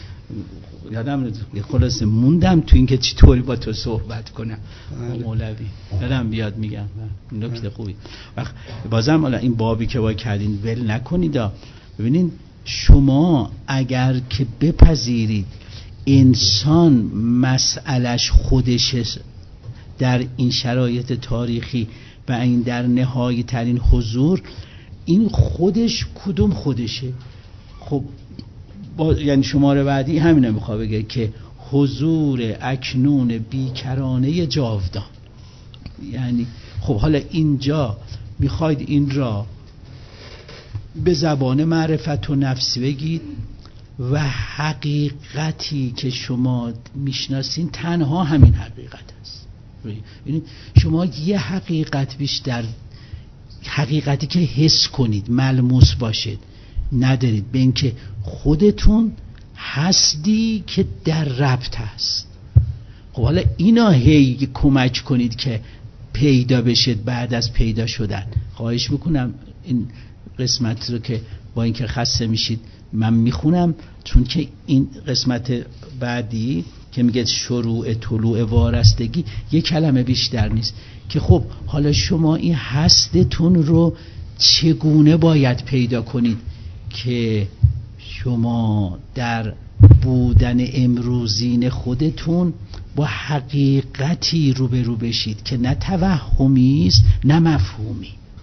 Speaker 1: یادم خلاصه موندم تو اینکه چطوری با تو صحبت کنم. مولوی یادم بیاد میگم نکته خوبی. بازم این بابی که با کردین ول نکنید. ببینین شما اگر که بپذیرید انسان مسئلهش خودشه در این شرایط تاریخی و این در نهایی ترین حضور، این خودش کدوم خودشه؟ خب یعنی شماره بعدی همینه میخواد بگه که حضور اکنون بیکرانه جاودان. یعنی خب حالا اینجا میخواید این را به زبان معرفت و نفس بگید و حقیقتی که شما میشناسین تنها همین حقیقت است. یعنی شما یه حقیقت بیشتر، حقیقتی که حس کنید ملموس باشید ندارید، به اینکه خودتون هستی که در ربط هست. خب حالا اینا هی کمک کنید که پیدا بشید بعد از پیدا شدن. خواهش میکنم این قسمت رو که با اینکه خسته میشید من میخونم، چون که این قسمت بعدی که میگه شروع طلوع وارستگی یک کلمه بیشتر نیست که خب حالا شما این هستتون رو چگونه باید پیدا کنید که شما در بودن امروزین خودتون با حقیقتی روبرو بشید که نه توهمی است نه مفهومی.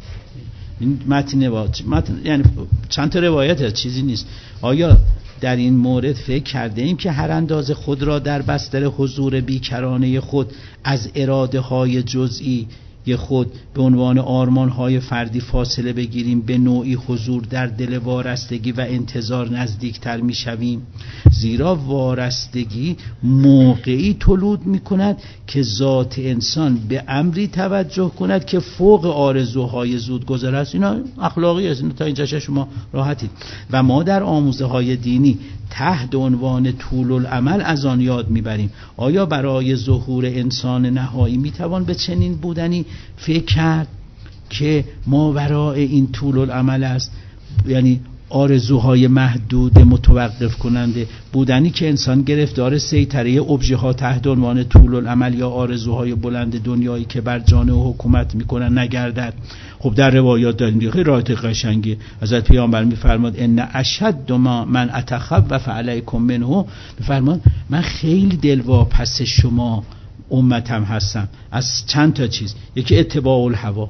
Speaker 1: این متن یعنی چند تا روایت چیزی نیست. آیا در این مورد فکر کرده ایم که هر اندازه خود را در بستر حضور بیکرانه خود از اراده های جزئی خود به عنوان آرمان های فردی فاصله بگیریم، به نوعی حضور در دل وارستگی و انتظار نزدیکتر می شویم؟ زیرا وارستگی موقعی طلوع می کند که ذات انسان به امری توجه کند که فوق آرزوهای زودگذر است. اینا اخلاقی است، اینا تا اینجا شما راحتید. و ما در آموزه های دینی تحت عنوان طول الامل از آن یاد میبریم. آیا برای ظهور انسان نهایی میتوان به چنین بودنی فکر کرد که ماورای این طول الامل است؟ یعنی آرزوهای محدود متوقف کننده بودنی که انسان گرفتار سیطره ابژه ها تحت عنوان طول الامل یا آرزوهای بلند دنیایی که بر جانه و حکومت میکنن نگردد. خب در روایات داریم خیلی رایت قشنگی حضرت پیامبر میفرماد ان اشد ما من اتخوف علیکم منه، میفرماد من خیلی دلواپس شما امتم هستم از چند تا چیز. یکی اتباع الهوا،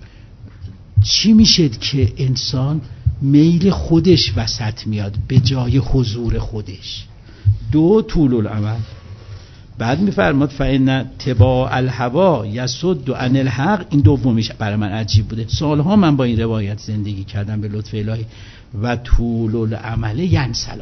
Speaker 1: چی میشه که انسان میل خودش وسط میاد به جای حضور خودش. دو طول الامل. بعد میفرماد فإن تباع الهوا یصد عن الحق. این دومیش برای من عجیب بوده، سالها من با این روایت زندگی کردم به لطف الهی. و طول الامل ینسل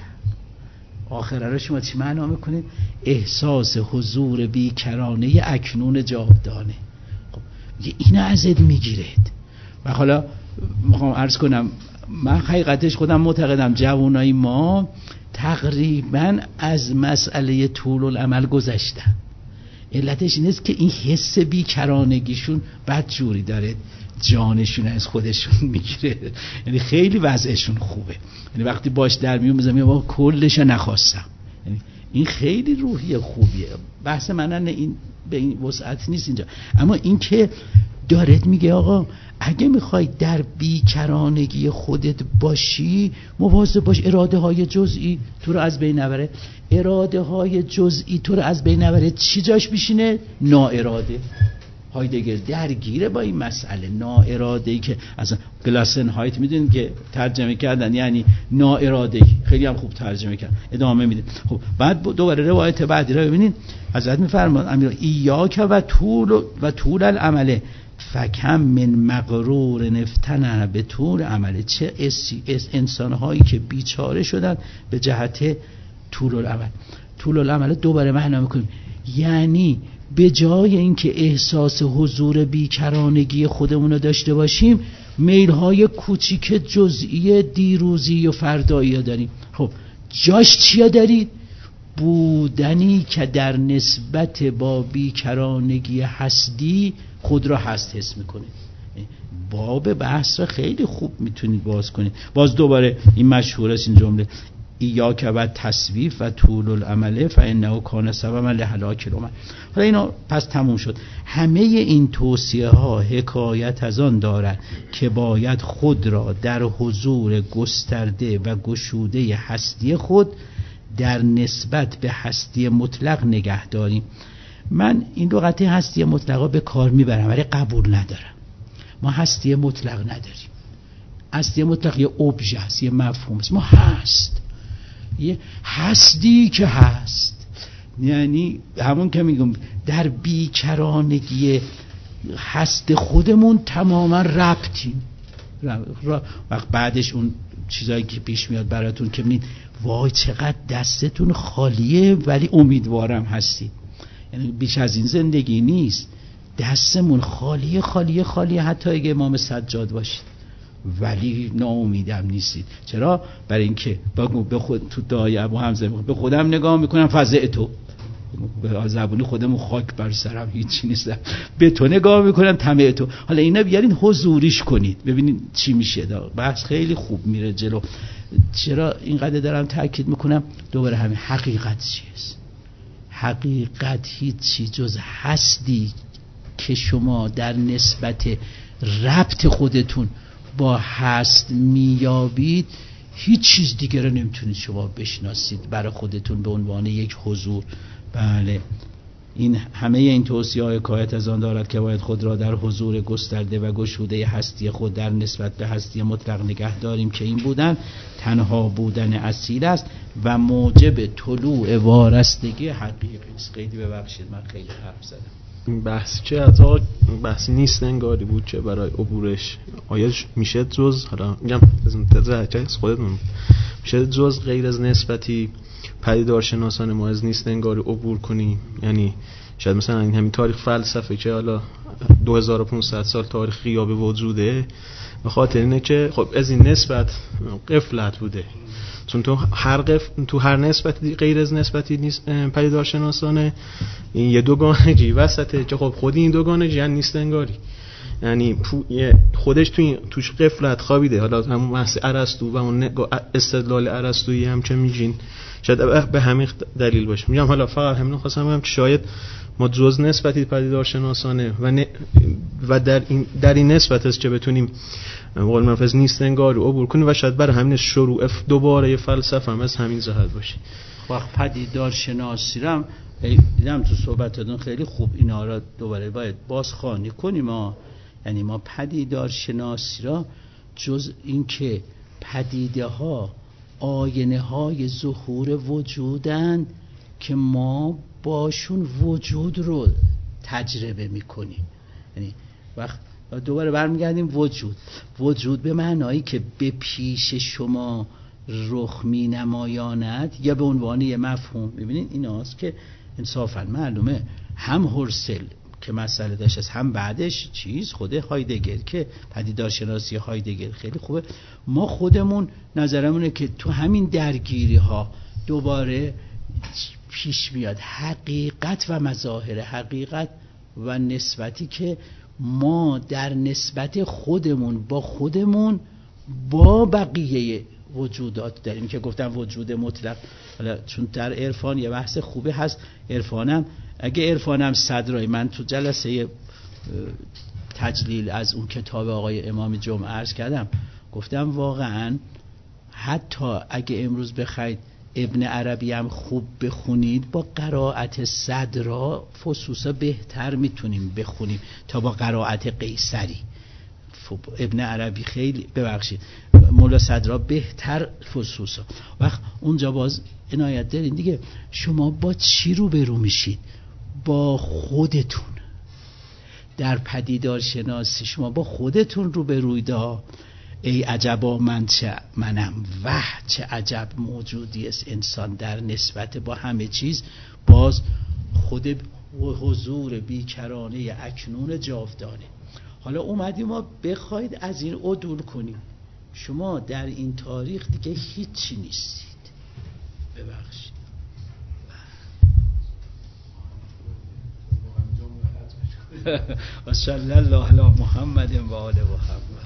Speaker 1: آخره رو شما چی معنا میکنید؟ احساس حضور بیکرانه اکنون جاودانه. خب این ازت میگیرد. و حالا میخوام عرض کنم من حقیقتش خودم معتقدم جوانای ما تقریبا از مسئله طول الامل گذشتن. علتش این است که این حس بیکرانگیشون بدجوری داره جانشون از خودشون میگیره. یعنی خیلی وضعشون خوبه، یعنی وقتی باش در میون میذارم با کلش نخواستم. یعنی این خیلی روحیه خوبیه. بحث من این به این وسعت نیست اینجا، اما این که دارد میگه آقا اگه میخوای در بیکرانگی خودت باشی مواظب باش اراده های جزئی تو رو از بین نبره. اراده های جزئی تو رو از بین نبره چی جاش بشینه؟ نااراده. هایدگر درگیره با این مسئله نااراده‌ای که اصلا گلاسن هایت میدونین که ترجمه کردن یعنی نااراده‌ای، خیلی هم خوب ترجمه کرد. ادامه میده. خب بعد دوباره روایت بعدی رو ببینید. حضرت میفرمان امیر ایاک و طول العمل فکم من مغرور نفتنه به طول عمل. چه انسان‌هایی که بیچاره شدن به جهت طول العمل. طول العمل دوباره معنا میکنیم یعنی به جای اینکه احساس حضور بیکرانگی خودمون رو داشته باشیم میل‌های کوچیک جزئی دیروزی و فردایی داریم. خب جاش چیا دارید؟ بودنی که در نسبت با بیکرانگی هستی خود را هست حس میکنید. باب بحث را خیلی خوب میتونید باز کنید. باز دوباره این مشهور است این جمله، ایاک و تصویف و طول العمل فانه کان سببا لهلاک الامم. حالا اینا پس تموم شد. همه این توصیه ها حکایت از آن دارد که باید خود را در حضور گسترده و گشوده هستی خود در نسبت به هستی مطلق نگه داریم. من این لغت هستی مطلقا به کار میبرم ولی قبول ندارم. ما هستی مطلق نداریم. هستی مطلق یه ابژه است، یه مفهوم است. ما یه هستی که هست، یعنی همون که میگم در بیکرانگی هست خودمون تماما ربطیم. وقت بعدش اون چیزایی که پیش میاد براتون که میگید وای چقدر دستتون خالیه ولی امیدوارم هستی. یعنی بیش از این زندگی نیست. دستمون خالیه خالیه خالیه، حتی اگه امام سجاد باشید ولی ناامیدم نیستید. چرا؟ برای اینکه به خود تو دعای ابو حمزه به خودم نگاه میکنم فزع تو، به زبون خودمون خاک بر سرم هیچی نیستم، به تو نگاه میکنم طمع تو. حالا اینا بیارین حضوریش کنید ببینید چی میشه. بحث خیلی خوب میره جلو. چرا اینقدر دارم تاکید میکنم؟ دوباره همین حقیقت چیست؟ حقیقت هیچی جز هستی که شما در نسبت ربط خودتون با هست میابید. هیچ چیز دیگر رو نمیتونید شما بشناسید برای خودتون به عنوان یک حضور. بله، این همه این توصیه های حکایت از آن دارد که باید خود را در حضور گسترده و گشوده هستی خود در نسبت به هستی مطلق نگه داریم که این بودن تنها بودن اصیل است و موجب طلوع وارستگی حقیقی است. خیلی ببخشید من خیلی حرف زدم.
Speaker 6: این بحث چه از آقا بحثی نیست انگاری بود که برای عبورش آیا میشه جز، حالا میگم از خودتون، میشه جز غیر از نسبتی پدیدارشناسان ما از نیست انگاری عبور کنی؟ یعنی شاید مثلا این همین تاریخ فلسفه که حالا 2500 سال تاریخ غیاب وجوده به خاطر اینه که خب از این نسبت غفلت بوده، چون تو هر نسبتی غیر از نسبتی نیست پدیدارشناسانه این یه دوگانگی وسطه که خب خود این دوگانگی یعنی نیست انگاری، یعنی خودش توش غفلت خوابیده. حالا همون بحث ارسطو و اون استدلال ارسطویی هم که میگین شاید به همین دلیل باشه. میگم حالا فقط همین خواستم بگم که شاید ما جز نسبتی پدیدارشناسانه و در این نسبت است که بتونیم قول منفذ نیست انگار رو عبور کنیم و شاید برای همین شروع دوباره فلسفه هم از همین جهت باشه.
Speaker 1: وقت پدیدارشناسی رو دیدم تو صحبتاتون خیلی خوب اینا را دوباره باید بازخوانی کنیم. یعنی ما پدیدارشناسی را جز این که پدیده ها آینه های ظهور وجودن که ما باشون وجود رو تجربه میکنیم. یعنی وقت دوباره برمیگردیم وجود به معنایی که به پیش شما رخ می نمایاند یا به عنوان یه مفهوم. ببینید ایناست که انصافا معلومه هم هورسل که مسئله داشت است، هم بعدش خود هایدگر که پدیدارشناسی هایدگر خیلی خوبه. ما خودمون نظرمونه که تو همین درگیری ها دوباره پیش میاد حقیقت و مظاهر حقیقت و نسبتی که ما در نسبت خودمون با بقیه وجودات داریم که گفتم وجود مطلق. حالا چون در عرفان یه بحث خوبه هست، اگه عرفانم صدرای من تو جلسه تجلیل از اون کتاب آقای امام جمعه عرض کردم، گفتم واقعا حتی اگه امروز بخواید ابن عربی هم خوب بخونید با قرائت صدرا فصوصا بهتر میتونیم بخونیم تا با قرائت قیصری. ابن عربی خیلی ببخشید مولا صدرا بهتر فصوصا. وقت اونجا باز عنایت دارین دیگه شما با چی روبرو میشید؟ با خودتون. در پدیدار شناسی شما با خودتون روبروید. ای عجبا منم چه عجب موجودی است انسان در نسبت با همه چیز. باز خود حضور بیکرانه اکنون جاودانه. حالا اومدیم ما بخواید از این عدول کنیم، شما در این تاریخ دیگه هیچی نیستید. ببخشید و صلی الله علی محمد و آل محمد.